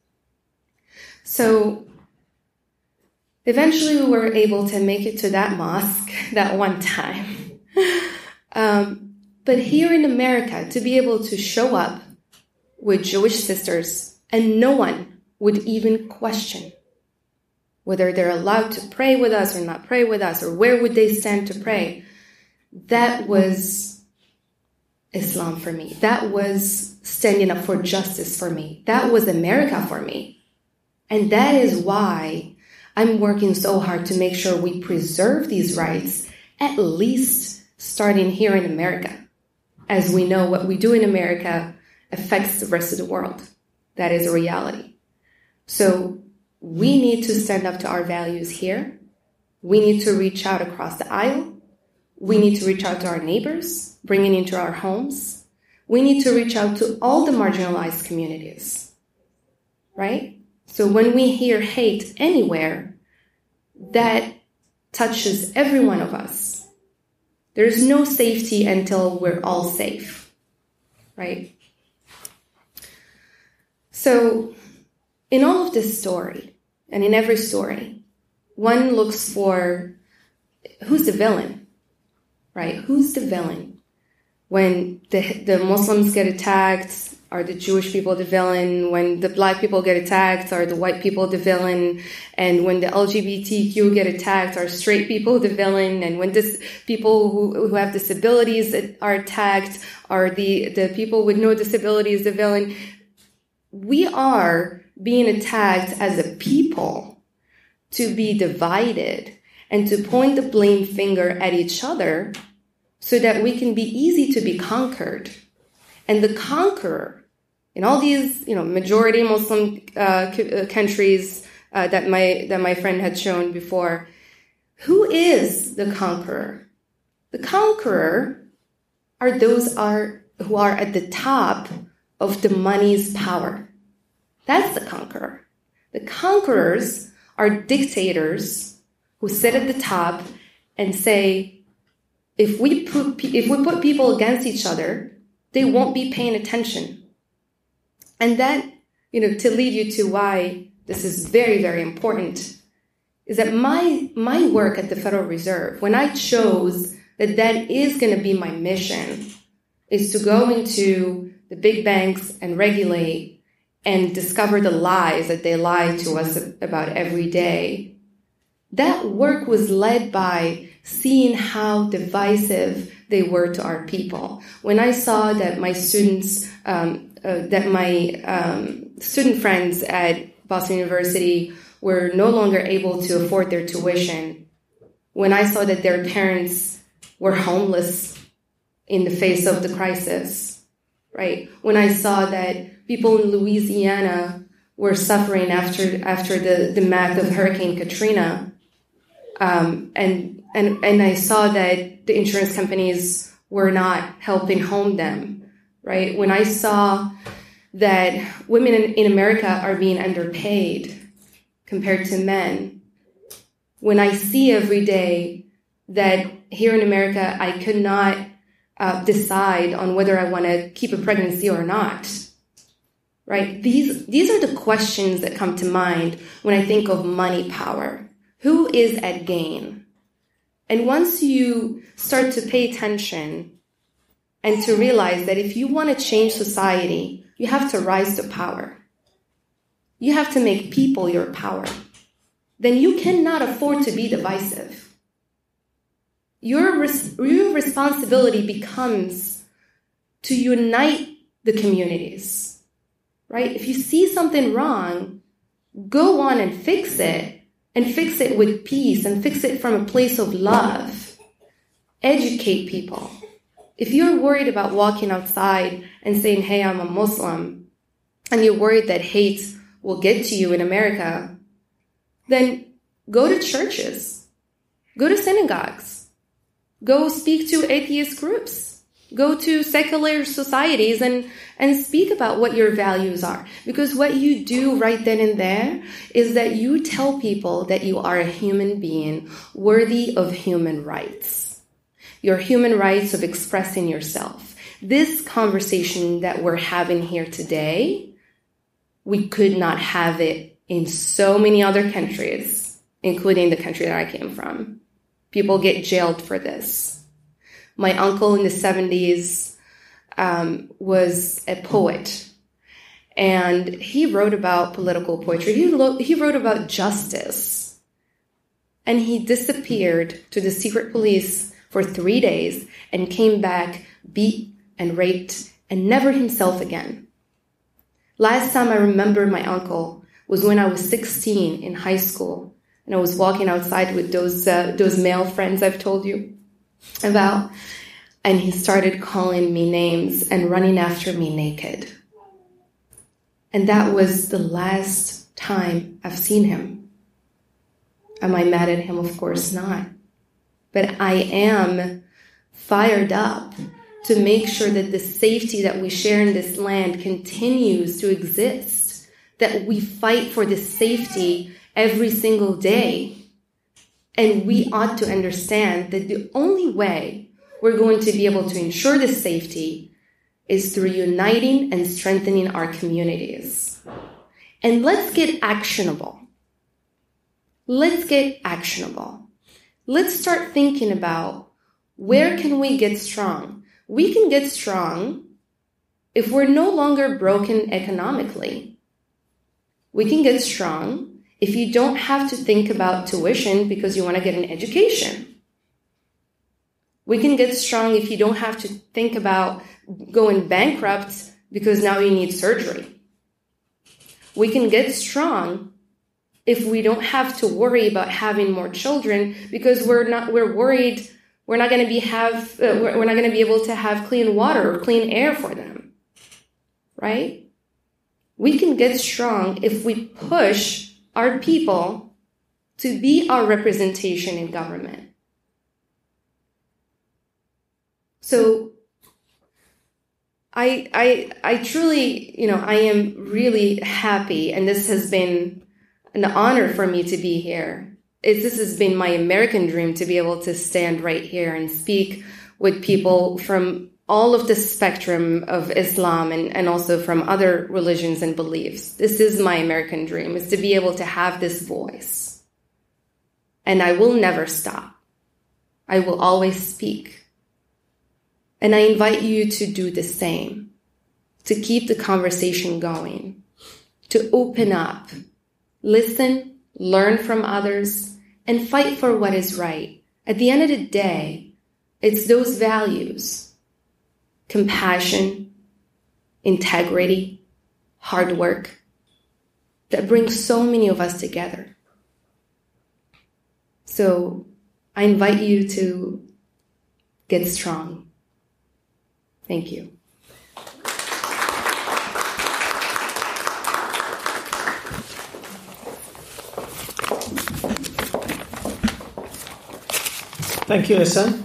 So eventually we were able to make it to that mosque that one time. um, but here in America, to be able to show up with Jewish sisters and no one would even question whether they're allowed to pray with us or not pray with us, or where would they stand to pray, that was Islam for me. That was standing up for justice for me. That was America for me. And that is why I'm working so hard to make sure we preserve these rights, at least starting here in America. As we know, what we do in America affects the rest of the world. That is a reality. So we need to stand up to our values here. We need to reach out across the aisle. We need to reach out to our neighbors, bring it into our homes. We need to reach out to all the marginalized communities, right? So when we hear hate anywhere, that touches every one of us. There's no safety until we're all safe, right? So in all of this story, and in every story, one looks for who's the villain, right? Who's the villain? When the, the Muslims get attacked, are the Jewish people the villain? When the black people get attacked, are the white people the villain? And when the L G B T Q get attacked, are straight people the villain? And when this people who, who have disabilities are attacked, are the, the people with no disabilities the villain? We are being attacked as a people to be divided and to point the blame finger at each other so that we can be easy to be conquered. And the conqueror in all these, you know, majority Muslim uh, countries uh, that my that my friend had shown before, Who is the conqueror? The conqueror are those are who are at the top of the money's power. That's the conqueror. The conquerors are dictators who sit at the top and say, if we put if we put people against each other, they won't be paying attention. And that, you know, to lead you to why this is very, very important, is that my my work at the Federal Reserve, when I chose that that is going to be my mission, is to go into the big banks and regulate and discover the lies that they lie to us about every day. That work was led by seeing how divisive they were to our people. When I saw that my students, um, uh, that my um, student friends at Boston University were no longer able to afford their tuition, when I saw that their parents were homeless in the face of the crisis, right? When I saw that people in Louisiana were suffering after after the, the math of Hurricane Katrina, um, and and and I saw that the insurance companies were not helping home them, right? When I saw that women in, in America are being underpaid compared to men, when I see every day that here in America I could not uh, decide on whether I want to keep a pregnancy or not, right? These these are the questions that come to mind when I think of money power. Who is at gain? And once you start to pay attention and to realize that if you want to change society, you have to rise to power. You have to make people your power. Then you cannot afford to be divisive. Your, res- your responsibility becomes to unite the communities, right? If you see something wrong, go on and fix it, and fix it with peace, and fix it from a place of love. Educate people. If you're worried about walking outside and saying, hey, I'm a Muslim, and you're worried that hate will get to you in America, then go to churches, go to synagogues, go speak to atheist groups, go to secular societies and, and speak about what your values are. Because what you do right then and there is that you tell people that you are a human being worthy of human rights. Your human rights of expressing yourself. This conversation that we're having here today, we could not have it in so many other countries, including the country that I came from. People get jailed for this. My uncle in the seventies um, was a poet, and he wrote about political poetry. He, lo- he wrote about justice, and he disappeared to the secret police for three days and came back beat and raped and never himself again. Last time I remember my uncle was when I was sixteen in high school, and I was walking outside with those uh, those male friends I've told you about, and he started calling me names and running after me naked. And that was the last time I've seen him. Am I mad at him? Of course not. But I am fired up to make sure that the safety that we share in this land continues to exist, that we fight for this safety every single day. And we ought to understand that the only way we're going to be able to ensure this safety is through uniting and strengthening our communities. And let's get actionable. Let's get actionable. Let's start thinking about where can we get strong. We can get strong if we're no longer broken economically. We can get strong if you don't have to think about tuition because you want to get an education. We can get strong if you don't have to think about going bankrupt because now you need surgery. We can get strong if we don't have to worry about having more children because we're not we're worried we're not going to be have uh, we're not going to be able to have clean water or clean air for them. Right? We can get strong if we push our people to be our representation in government. So I, I, I truly, you know, I am really happy, and this has been an honor for me to be here. It's, this has been my American dream to be able to stand right here and speak with people from all of the spectrum of Islam and, and also from other religions and beliefs. This is my American dream, is to be able to have this voice. And I will never stop. I will always speak. And I invite you to do the same, to keep the conversation going, to open up, listen, learn from others, and fight for what is right. At the end of the day, it's those values, compassion, integrity, hard work, that bring so many of us together. So I invite you to get strong. Thank you. Thank you, Ihsan.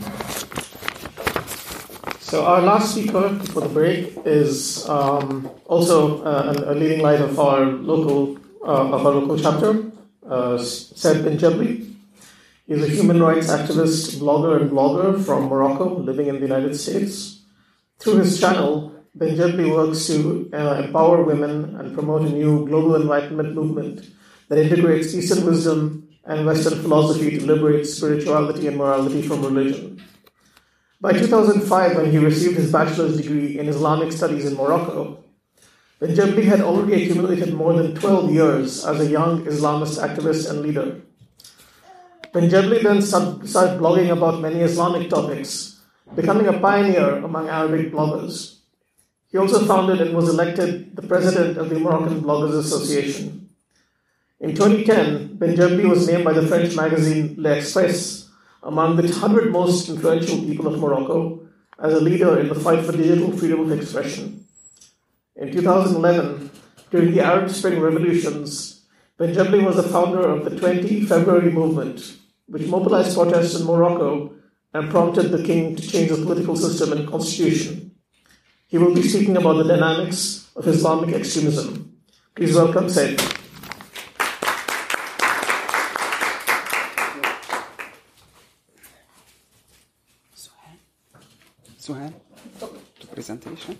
So our last speaker for the break is um, also uh, a leading light of our local uh, of our local chapter, uh, Said Benjabli. He's a human rights activist, blogger, and blogger from Morocco, living in the United States. Through his channel, Benjabli works to uh, empower women and promote a new global enlightenment movement that integrates Eastern wisdom and Western philosophy to liberate spirituality and morality from religion. By two thousand five, when he received his bachelor's degree in Islamic studies in Morocco, Benjabli had already accumulated more than twelve years as a young Islamist activist and leader. Benjabli then started blogging about many Islamic topics, becoming a pioneer among Arabic bloggers. He also founded and was elected the president of the Moroccan Bloggers Association. In twenty ten, Benjabli was named by the French magazine L'Express among the one hundred most influential people of Morocco as a leader in the fight for digital freedom of expression. In two thousand eleven, during the Arab Spring revolutions, Benjabli was the founder of the twenty February movement, which mobilized protests in Morocco and prompted the king to change the political system and constitution. He will be speaking about the dynamics of Islamic extremism. Please welcome Said. Suhan, to presentation.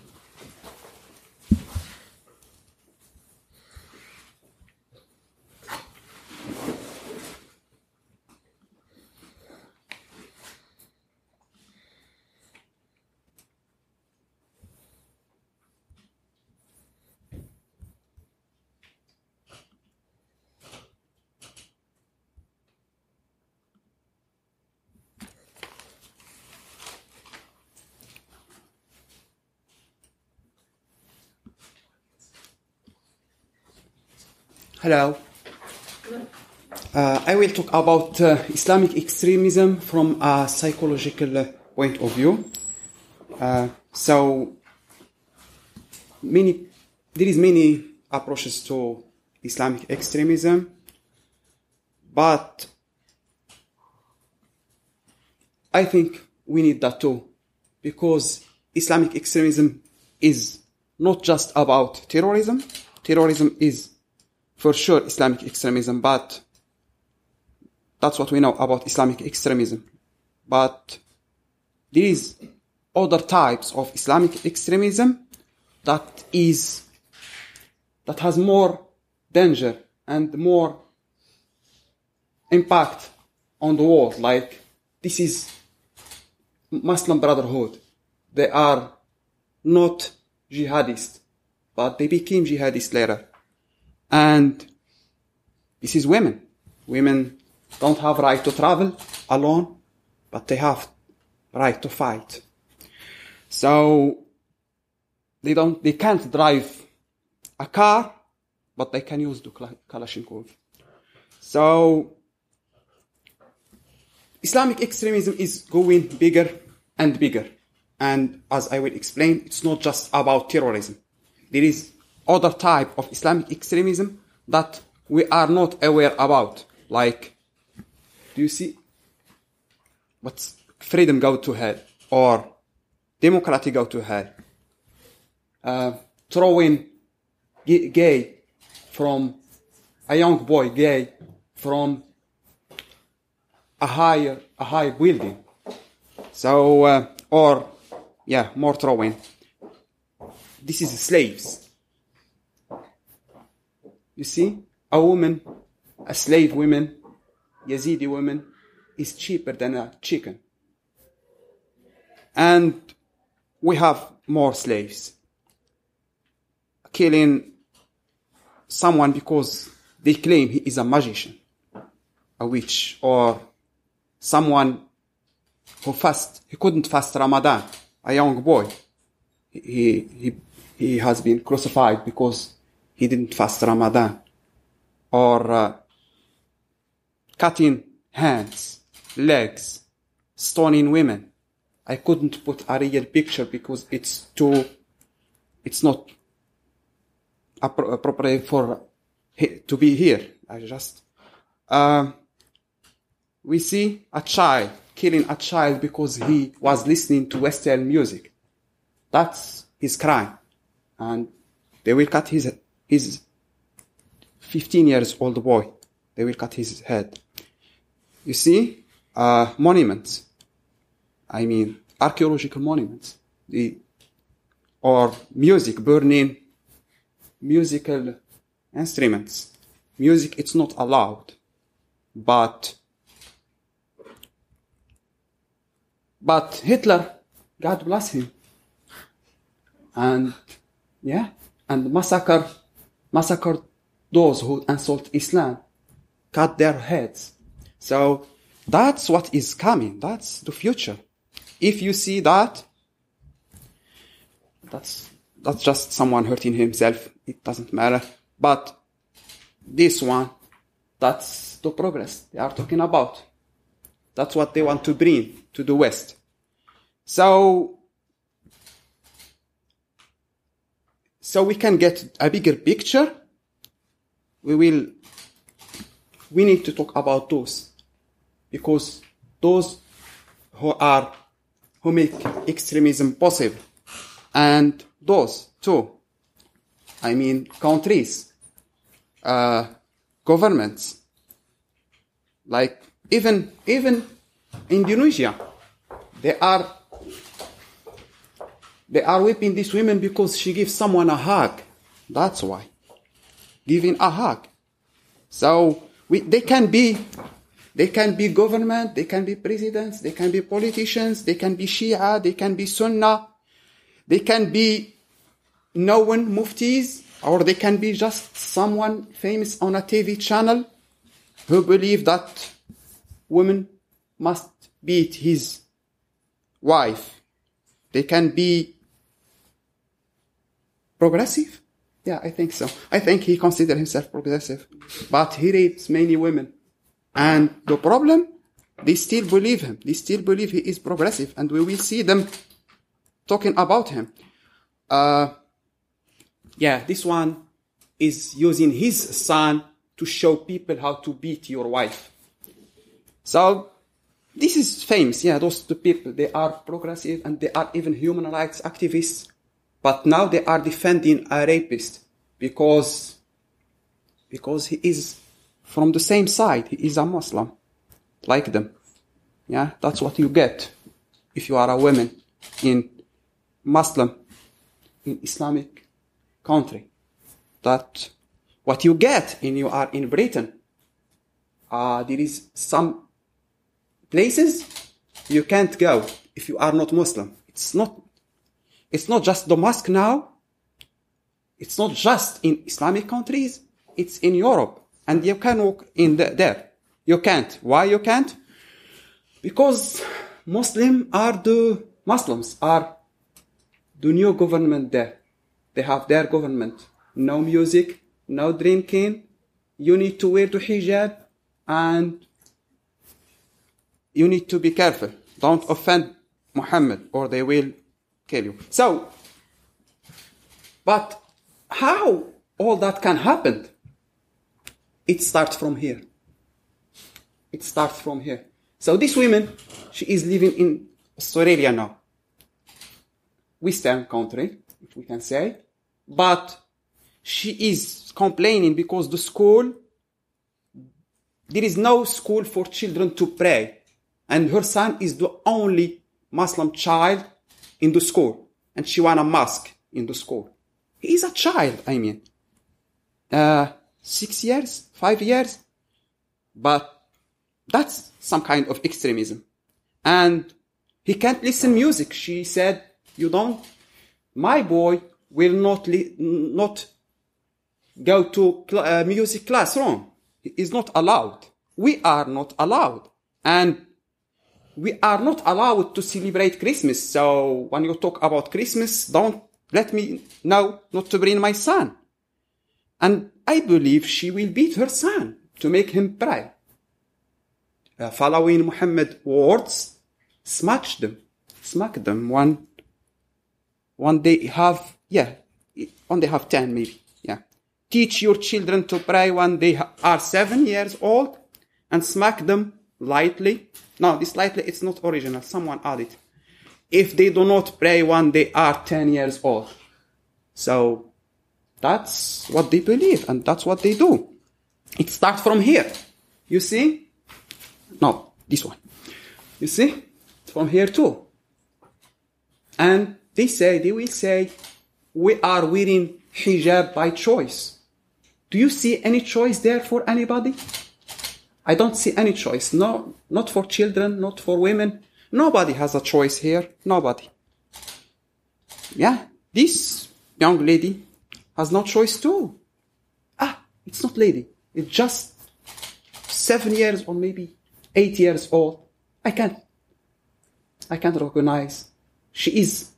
Hello. Uh, I will talk about uh, Islamic extremism from a psychological uh, point of view. Uh, so, many there is many approaches to Islamic extremism, but I think we need that too, because Islamic extremism is not just about terrorism. Terrorism is for sure Islamic extremism, but that's what we know about Islamic extremism. But there is other types of Islamic extremism that is that has more danger and more impact on the world. Like, this is Muslim Brotherhood. They are not jihadists, but they became jihadists later. And this is women. Women don't have right to travel alone, but they have right to fight. So they don't, they can't drive a car, but they can use the Kalashnikov. So Islamic extremism is going bigger and bigger. And as I will explain, it's not just about terrorism. There is other type of Islamic extremism that we are not aware about, like Do you see? What's freedom go to hell or democracy go to hell? Uh, throwing gay from a young boy gay from a higher a high building. So uh, or yeah, more throwing. This is slaves. You see, a woman, a slave woman, Yazidi woman, is cheaper than a chicken. And we have more slaves. Killing someone because they claim he is a magician, a witch, or someone who fast. He couldn't fast Ramadan, a young boy. He, he, he has been crucified because he didn't fast Ramadan. Or uh, cutting hands, legs, stoning women. I couldn't put a real picture because it's too, it's not appropriate for to be here. I just, uh, we see a child killing a child because he was listening to Western music. That's his crime. And they will cut his, his fifteen years old boy. They will cut his head. You see, uh, monuments. I mean, archaeological monuments. The, or music, burning musical instruments. Music, it's not allowed. But, but Hitler, God bless him. And, yeah, and massacre, massacred those who insult Islam, cut their heads. So, that's what is coming. That's the future. If you see that, that's that's just someone hurting himself. It doesn't matter. But this one, that's the progress they are talking about. That's what they want to bring to the West. So, so we can get a bigger picture. We will, we need to talk about those. Because those who are, who make extremism possible, and those too, I mean countries, uh, governments, like even, even Indonesia, they are, they are whipping these women because she gives someone a hug. That's why. Giving a hug. So we, they can be, They can be government, they can be presidents, they can be politicians, they can be Shia, they can be Sunnah, they can be known muftis, or they can be just someone famous on a T V channel who believe that woman must beat his wife. They can be progressive. Yeah, I think so. I think he considers himself progressive, but he rapes many women. And the problem, they still believe him. They still believe he is progressive. And we will see them talking about him. Uh, yeah, this one is using his son to show people how to beat your wife. So, this is famous. Yeah, those two people, they are progressive and they are even human rights activists. But now they are defending a rapist because, because he is from the same side. He is a Muslim, like them. Yeah, that's what you get if you are a woman in Muslim, in Islamic country. That what you get when you are in Britain. Uh, there is some places you can't go if you are not Muslim. It's not, it's not just the mosque now. It's not just in Islamic countries. It's in Europe. And you can walk in the, there. You can't. Why you can't? Because Muslim are the Muslims are the new government there. They have their government. No music, no drinking. You need to wear the hijab, and you need to be careful. Don't offend Muhammad, or they will kill you. So, but how all that can happen? It starts from here. It starts from here. So this woman, she is living in Australia now. Western country, if we can say. But she is complaining because the school, there is no school for children to pray. And her son is the only Muslim child in the school. And she wants a mosque in the school. He is a child, I mean. Uh, six years, five years. But that's some kind of extremism. And he can't listen music. She said, you don't, my boy will not, li- not go to cl- uh, music classroom. He is not allowed. We are not allowed. And we are not allowed to celebrate Christmas. So when you talk about Christmas, don't let me know not to bring my son. And I believe she will beat her son to make him pray. Uh, following Muhammad's words, smash them. Smack them one, one they have, yeah, when they have ten maybe, yeah. Teach your children to pray when they ha- are seven years old and smack them lightly. No, this lightly, it's not original. Someone added. If they do not pray when they are ten years old. So that's what they believe and that's what they do. It starts from here. You see? No, this one. You see? From here too. And they say, they will say, we are wearing hijab by choice. Do you see any choice there for anybody? I don't see any choice. No, not for children, not for women. Nobody has a choice here. Nobody. Yeah, this young lady has no choice too. Ah, it's not lady. It's just seven years or maybe eight years old. I can't. I can't recognize. She is.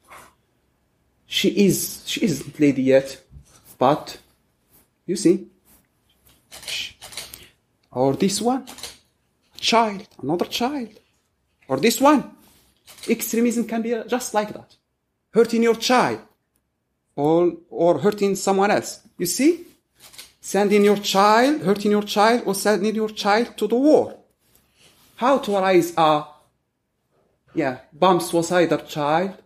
She is. She isn't lady yet, but you see. Or this one, child, another child, or this one. Extremism can be just like that, hurting your child, or or hurting someone else. You see, sending your child, hurting your child, or sending your child to the war. How to raise a Yeah, bomb suicidal child.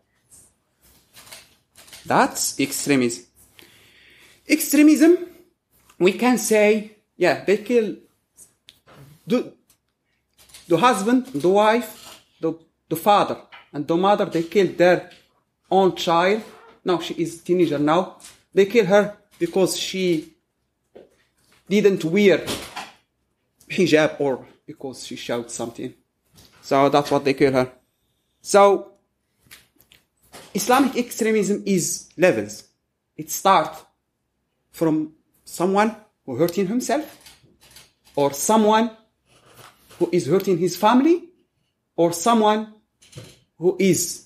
That's extremism. Extremism, we can say, yeah, they kill the, the husband, the wife, the, the father, and the mother, they kill their own child. Now she is a teenager now. They kill her because she didn't wear hijab or because she shouted something. So that's what they kill her. So, Islamic extremism is levels. It starts from someone who hurting himself, or someone who is hurting his family, or someone who is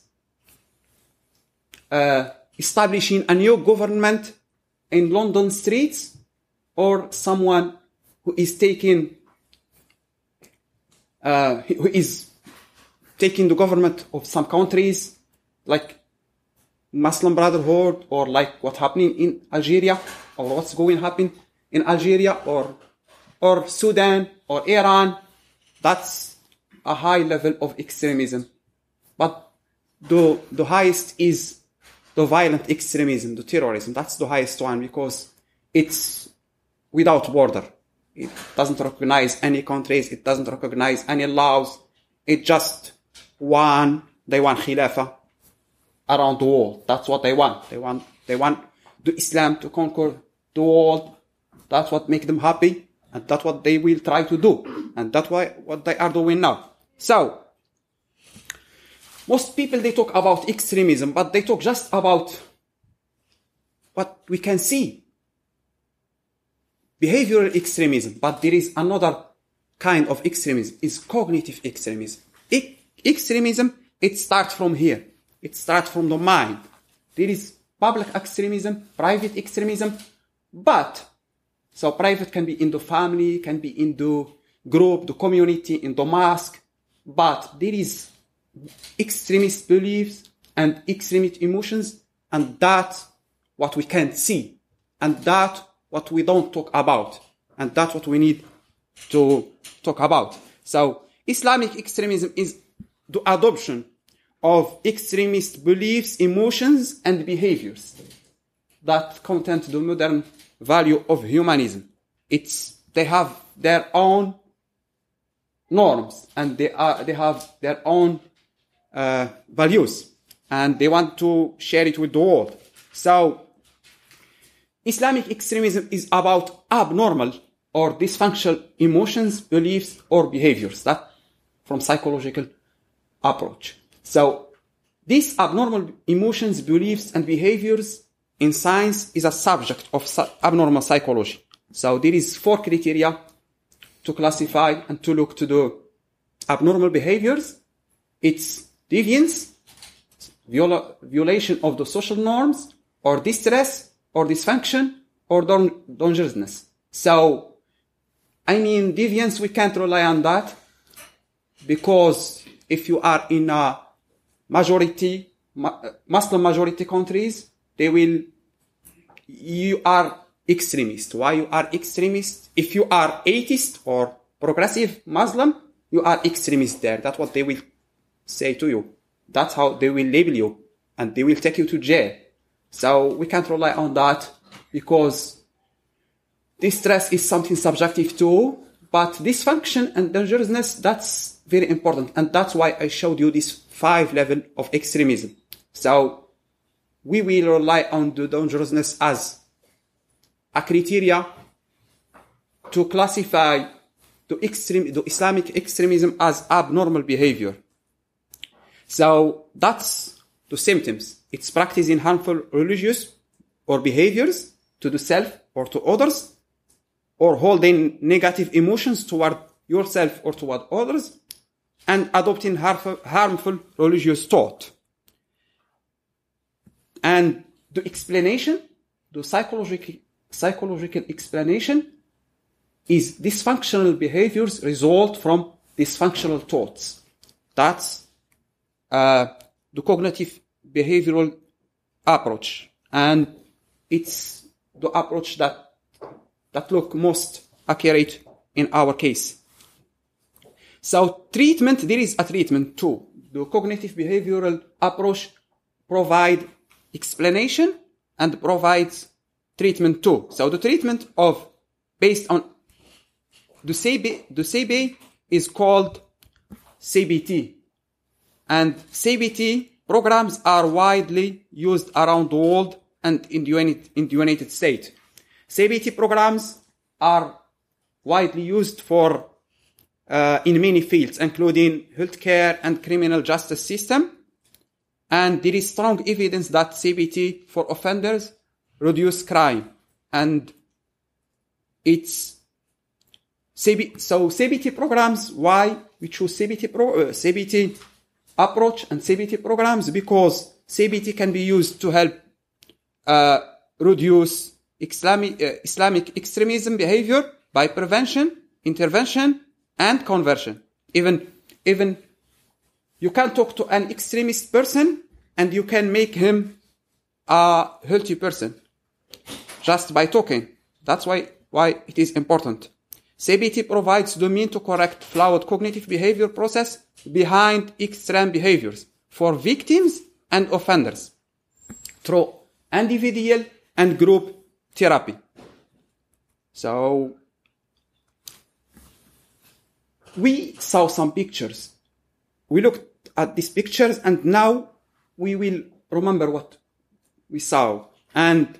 uh, establishing a new government in London streets, or someone who is taking, uh, who is taking the government of some countries, like Muslim Brotherhood, or like what's happening in Algeria, or what's going to happen in Algeria, or or Sudan, or Iran. That's a high level of extremism. But the the highest is the violent extremism, the terrorism. That's the highest one because it's without border. It doesn't recognize any countries. It doesn't recognize any laws. It just want, they want Khilafah around the world. That's what they want. They want, they want the Islam to conquer the world. That's what makes them happy. And that's what they will try to do. And that's why, what they are doing now. So, most people, they talk about extremism, but they talk just about what we can see. Behavioral extremism. But there is another kind of extremism. It's cognitive extremism. E- extremism, it starts from here. It starts from the mind. There is public extremism, private extremism, but so private can be in the family, can be in the group, the community, in the mosque, but there is extremist beliefs and extremist emotions, and that's what we can't see, and that's what we don't talk about, and that's what we need to talk about. So Islamic extremism is the adoption of extremist beliefs, emotions, and behaviors that content the modern value of humanism. It's they have their own norms and they are they have their own uh, values, and they want to share it with the world. So Islamic extremism is about abnormal or dysfunctional emotions, beliefs, or behaviors. That from psychological approach. So these abnormal emotions, beliefs, and behaviors in science is a subject of abnormal psychology. So there is four criteria to classify and to look to the abnormal behaviors. It's deviance, viola- violation of the social norms, or distress, or dysfunction, or don- dangerousness. So, I mean, deviance, we can't rely on that, because if you are in a majority, Muslim majority countries, they will, you are extremist. Why you are extremist? If you are atheist or progressive Muslim, you are extremist there. That's what they will say to you. That's how they will label you, and they will take you to jail. So we can't rely on that, because distress is something subjective too, but dysfunction and dangerousness, that's very important. And that's why I showed you this five level of extremism. So we will rely on the dangerousness as a criteria to classify the, extreme, the Islamic extremism as abnormal behavior. So that's the symptoms. It's practicing harmful religious or behaviors to the self or to others, or holding negative emotions toward yourself or toward others, and adopting harmful, harmful religious thought. And the explanation, the psychological, psychological explanation, is dysfunctional behaviors result from dysfunctional thoughts. That's uh, the cognitive behavioral approach, and it's the approach that that look most accurate in our case. So treatment, there is a treatment too. The cognitive behavioral approach provide explanation and provides treatment too. So the treatment of based on the C B, the C B is called C B T, and C B T programs are widely used around the world and in the United, in the United States. C B T programs are widely used for uh, in many fields, including healthcare and criminal justice system. And there is strong evidence that C B T for offenders reduce crime. And it's C B, so C B T programs, why we choose C B T, pro, uh, C B T approach and C B T programs? Because C B T can be used to help uh, reduce Islamic, uh, Islamic extremism behavior by prevention, intervention, and conversion. Even, even you can talk to an extremist person and you can make him a healthy person just by talking. That's why, why it is important. C B T provides the means to correct flawed cognitive behavior process behind extreme behaviors for victims and offenders through individual and group therapy. So we saw some pictures. We looked at these pictures and now we will remember what we saw. And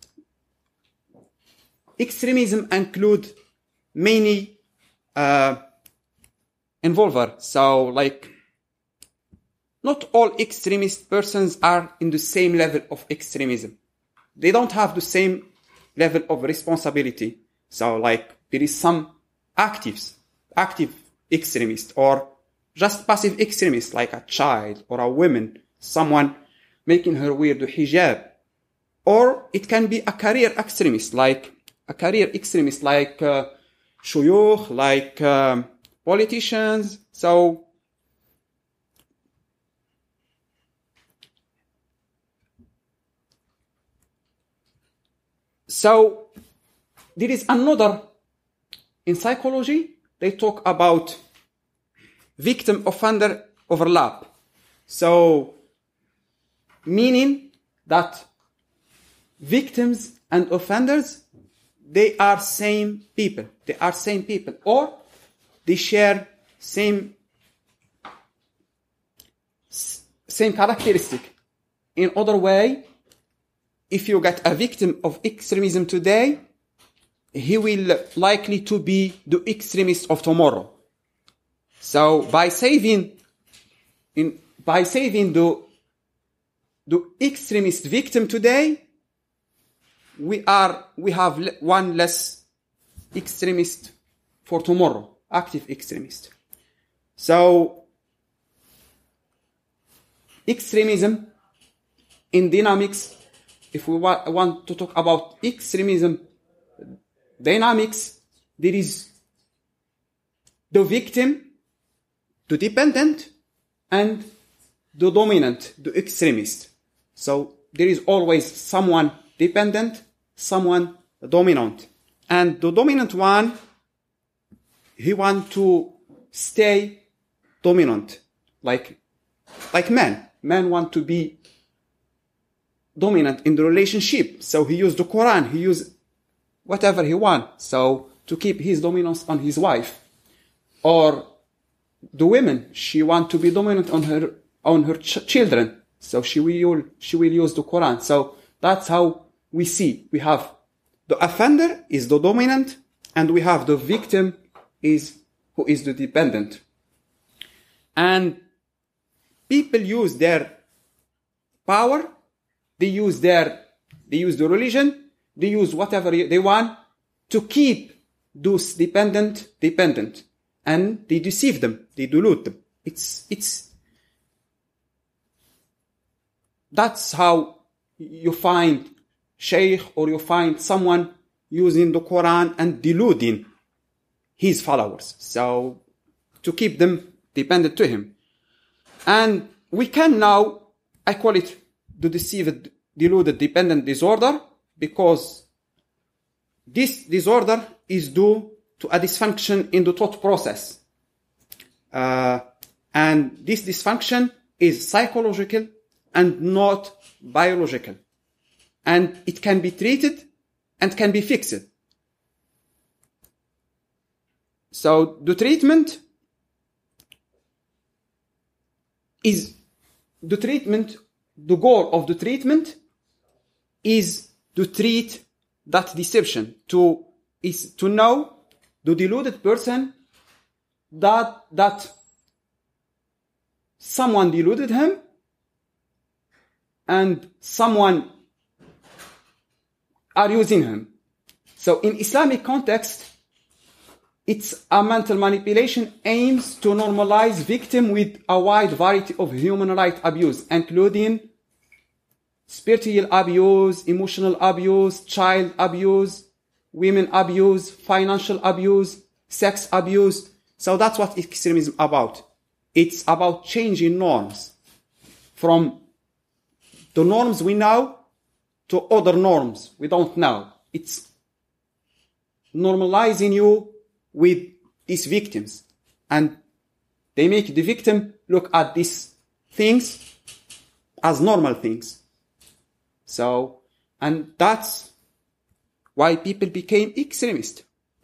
extremism include many uh, involver. So like not all extremist persons are in the same level of extremism. They don't have the same level of responsibility. So like there is some actives, active extremists, or just passive extremists like a child or a woman, someone making her wear the hijab. Or it can be a career extremist, like a career extremist like uh, shuyukh, like um, politicians. So So there is another in psychology, they talk about victim-offender overlap. So, meaning that victims and offenders, they are same people. They are same people. Or they share same, same characteristic. In other way, if you get a victim of extremism today, he will likely to be the extremist of tomorrow. So by saving, in, by saving the, the extremist victim today, we are, we have one less extremist for tomorrow, active extremist. So, extremism in dynamics, if we wa- want to talk about extremism dynamics, there is the victim, the dependent, and the dominant, the extremist. So there is always someone dependent, someone dominant. And the dominant one, he wants to stay dominant, like, like men. Men want to be dominant in the relationship. So he used the Quran, he used whatever he wants, so to keep his dominance on his wife. Or the women, she wants to be dominant on her on her ch- children, so she will she will use the Quran. So that's how we see. We have the offender is the dominant, and we have the victim is who is the dependent. And people use their power, they use their they use the religion, they use whatever they want to keep those dependent dependent. And they deceive them, they delude them. It's, it's, that's how you find sheikh or you find someone using the Quran and deluding his followers. So, to keep them dependent to him. And we can now, I call it the deceived, deluded, dependent disorder, because this disorder is due to a dysfunction in the thought process. Uh, and this dysfunction is psychological and not biological. And it can be treated and can be fixed. So the treatment is, the treatment, the goal of the treatment is to treat that deception, to, is to know the deluded person that, that someone deluded him and someone are using him. So in Islamic context, it's a mental manipulation aims to normalize victim with a wide variety of human rights abuse, including spiritual abuse, emotional abuse, child abuse, women abuse, financial abuse, sex abuse. So that's what extremism is about. It's about changing norms from the norms we know to other norms we don't know. It's normalizing you with these victims. And they make the victim look at these things as normal things. So, and that's why people became extremists.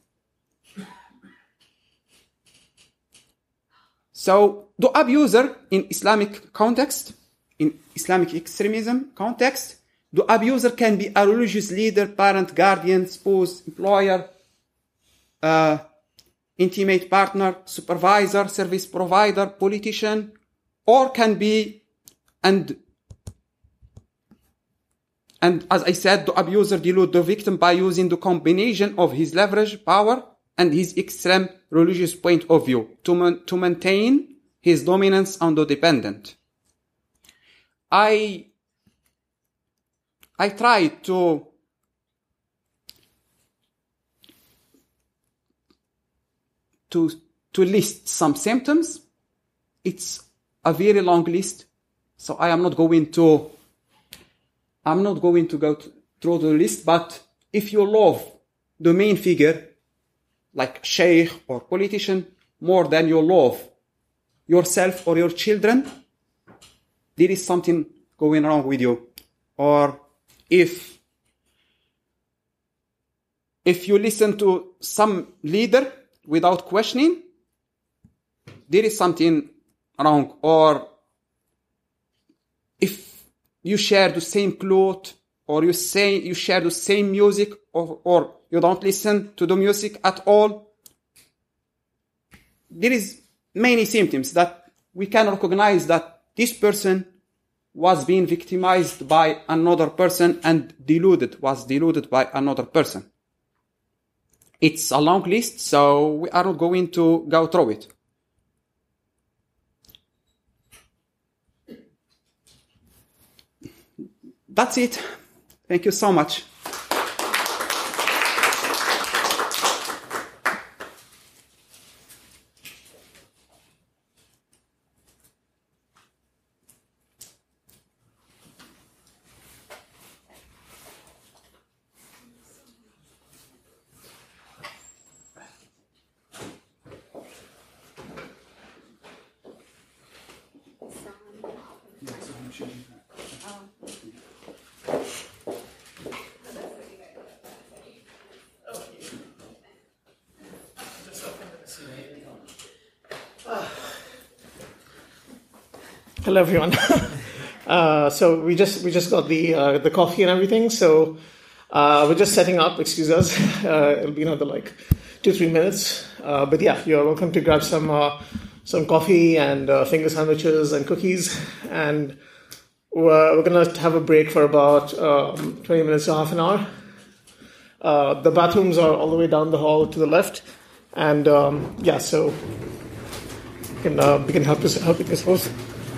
So, the abuser in Islamic context, in Islamic extremism context, the abuser can be a religious leader, parent, guardian, spouse, employer, uh, intimate partner, supervisor, service provider, politician, or can be, and And as I said, the abuser deludes the victim by using the combination of his leverage, power, and his extreme religious point of view to, man- to maintain his dominance on the dependent. I, I tried to, to, to list some symptoms. It's a very long list, so I am not going to I'm not going to go to, through the list, but if you love the main figure, like sheikh or politician more than you love yourself or your children, there is something going wrong with you. Or if if you listen to some leader without questioning, there is something wrong. Or if you share the same clothes, or you say you share the same music, or, or you don't listen to the music at all, there is many symptoms that we can recognize that this person was being victimized by another person and deluded, was deluded by another person. It's a long list, so we are not going to go through it. That's it. Thank you so much. Hello, everyone. uh, so we just we just got the uh, the coffee and everything. So uh, we're just setting up. Excuse us. Uh, it'll be another like two three minutes. Uh, but yeah, you're welcome to grab some uh, some coffee and uh, finger sandwiches and cookies. And we're, we're gonna have a break for about um, twenty minutes to half an hour. Uh, the bathrooms are all the way down the hall to the left. And um, yeah, so we can uh, we can help us help you suppose.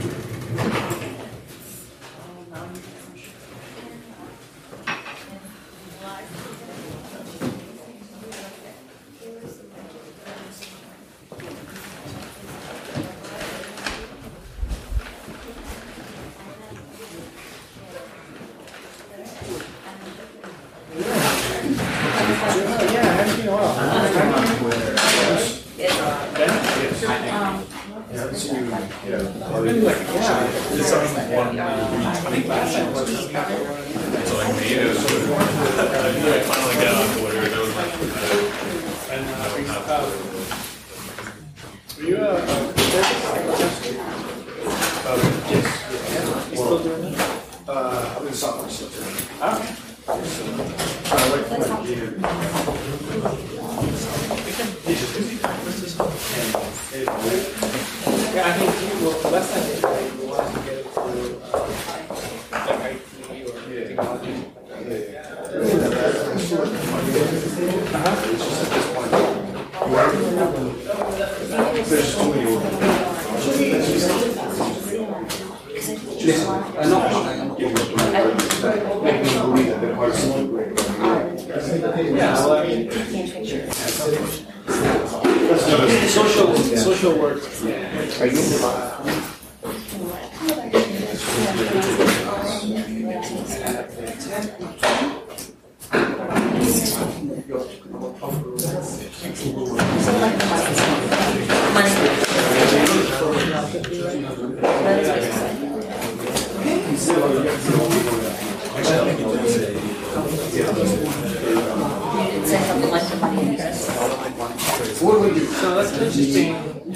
Social, social work. Are you? What do we do? So that's interesting.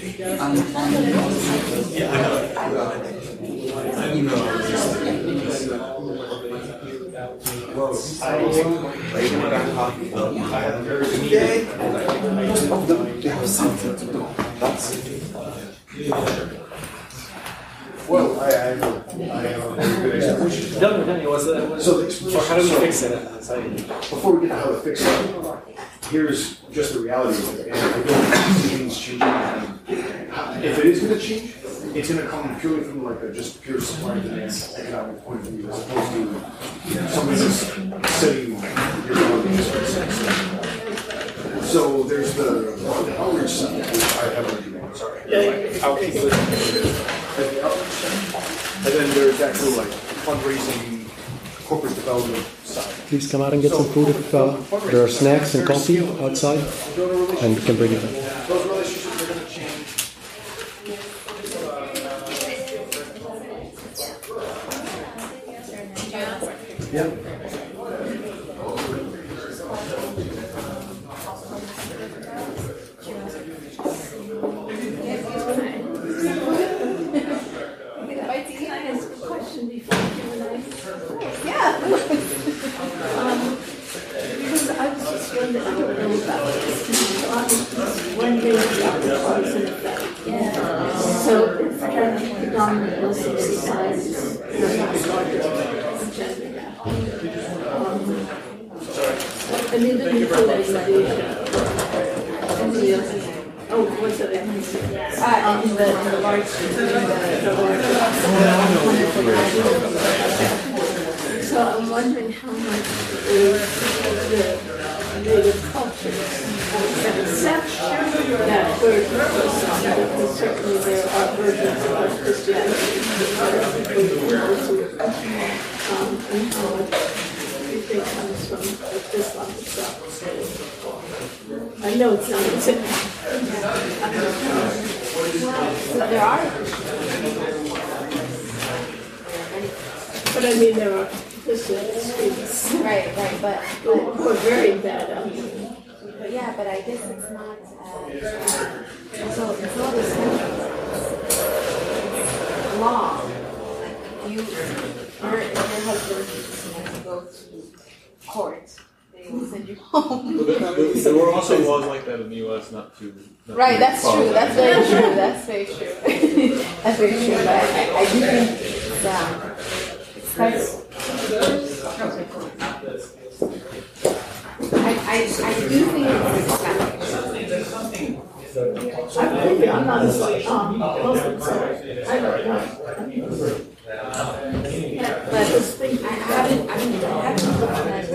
Well, I, I have a, I have a very good explanation. Tell me, tell me, what's the, so, so how do we fix it? Before we get to how to fix it, here's just the reality of it. And I don't see things changing. If it is going to change, it's going to come purely from like a just pure supply and demand economic point of view, as opposed to you know, somebody just setting your own. So there's the, the outreach side, which I haven't done. Sorry. Yeah, outreach. And then there's actual like fundraising corporate development side. Please come out and get some food if uh, there are snacks and coffee outside, and we can bring it in. Those relationships are going to change. Yeah. One day was in effect. So it's kind of predominant Muslim societies are not agenda. Um, I mean, the people that the oh, what's it? Uh, in the, in the large, so I'm wondering how much is the native culture that accepts that version of Islam, because certainly there are versions of Christianity um, and how much you think comes from Islam itself. I know it's not easy. But there are. But I mean, there are Christians. Right, right, but, Who but are very bad at it. But yeah, but I guess it's not. Uh, so it's not essential. It's law. Like you, your, your husband has to go to court. They will send you home. There were also laws like that in the U S not to. Not Right, to that's true. that. That's very true. That's very true. That's very true. But I, I, I do think it's, um, it's quite. I, I, I do think it's I'm, maybe I'm not as like, um, Muslim, so I don't know. but I just think I haven't, I haven't, I haven't looked at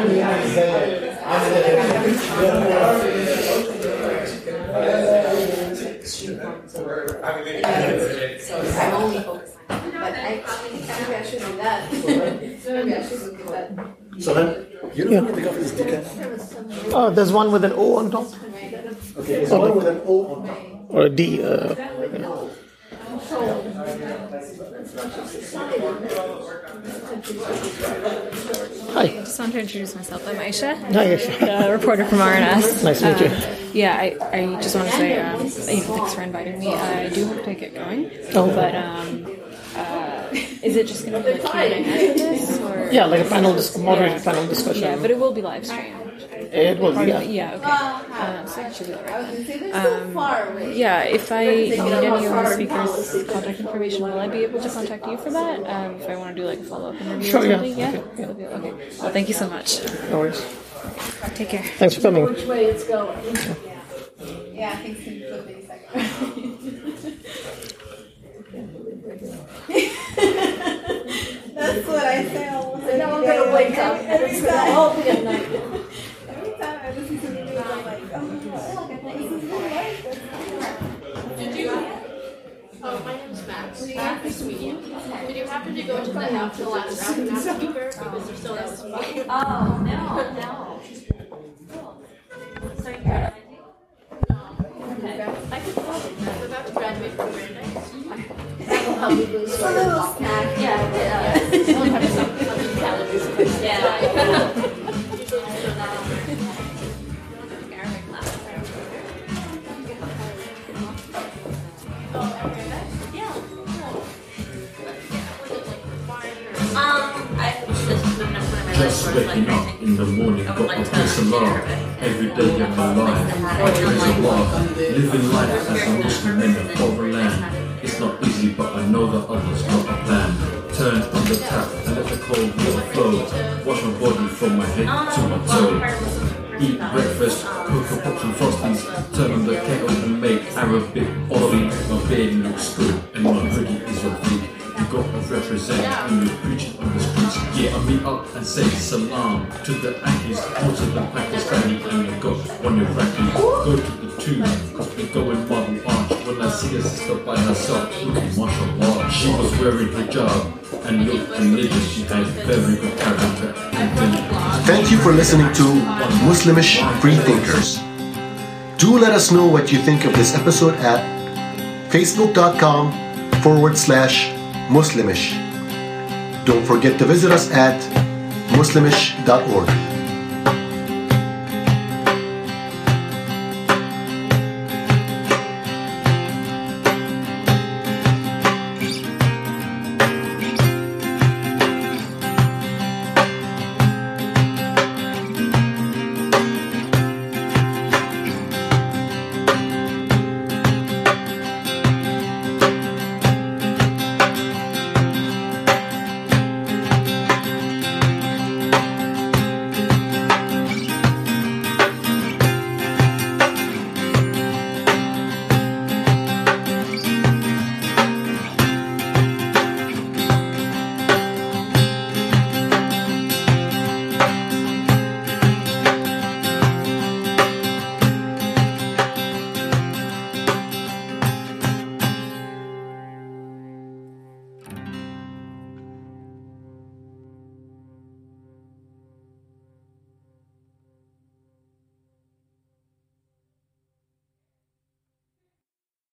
it. So I'm only focused on that. But I, maybe I should do that. Maybe I should look at that. So then, you don't need to go for this decaf. Oh, there's one with an O on top? Okay, there's one with an O on top. Or a D. Uh, Hi. I just want to introduce myself. I'm Aisha, Hi, Aisha. a reporter from R N S. Nice to meet you. Uh, yeah, I, I just want to say um, you know, thanks for inviting me. I do hope to get going. Oh. But um, uh, is it just going to be like Q and A after this? Or? Yeah, like a panel, dis- moderated yeah. panel discussion. Yeah, but it will be live streamed. It will be, yeah. Yeah, okay. Um, so that should be alright. Um, yeah, if I need any of the speakers' contact information, will I be able to contact you for that? Um, if I want to do like a follow-up interview sure, or something? Yeah. Yeah? Okay. Okay. okay. Well, thank you so much. No worries. Take care. Thanks for coming. Which way it's going. yeah, things can flip in a second. That's what I say almost every And now I'm day. going to wake Every- up. every It's going to time. all be at night. Every time I listen to the news, I'm like, oh, this is my life. Did you? Oh, my name's Max. Nice to meet you. Did you happen to go to the after the last after speaker because there's still less speaking? Oh, no, no. So you're I could I'm about to graduate from Brandeis. That will help me lose A little snack. Yeah, yeah. I'll have some hundred calories. Yeah. Just waking up in the morning, got my first alarm. Every day of my life, I praise Allah. Living life as a Muslim in the foreign land. It's not easy, but I know that Allah's got a plan. Turn on the tap and let the cold water flow. Wash my body from my head to my toe. Eat breakfast, cook a pots and frosties. Turn on the kettle and make Arabic Aussie. My beard looks good and my hoodie is on feet. You got to represent when you're preaching on the streets. Yeah, I meet up and say salam to the Yankees, or to the Pakistani and you got one Iraqi. Go to the tube, cause they go in marble arch. When I see a sister by herself, looking mashallah. She was wearing hijab, and looked religious. She had very good character and diligence. Thank you for listening to Muslimish Freethinkers. Do let us know what you think of this episode at facebook.com forward slash Muslimish. Don't forget to visit us at muslimish dot org.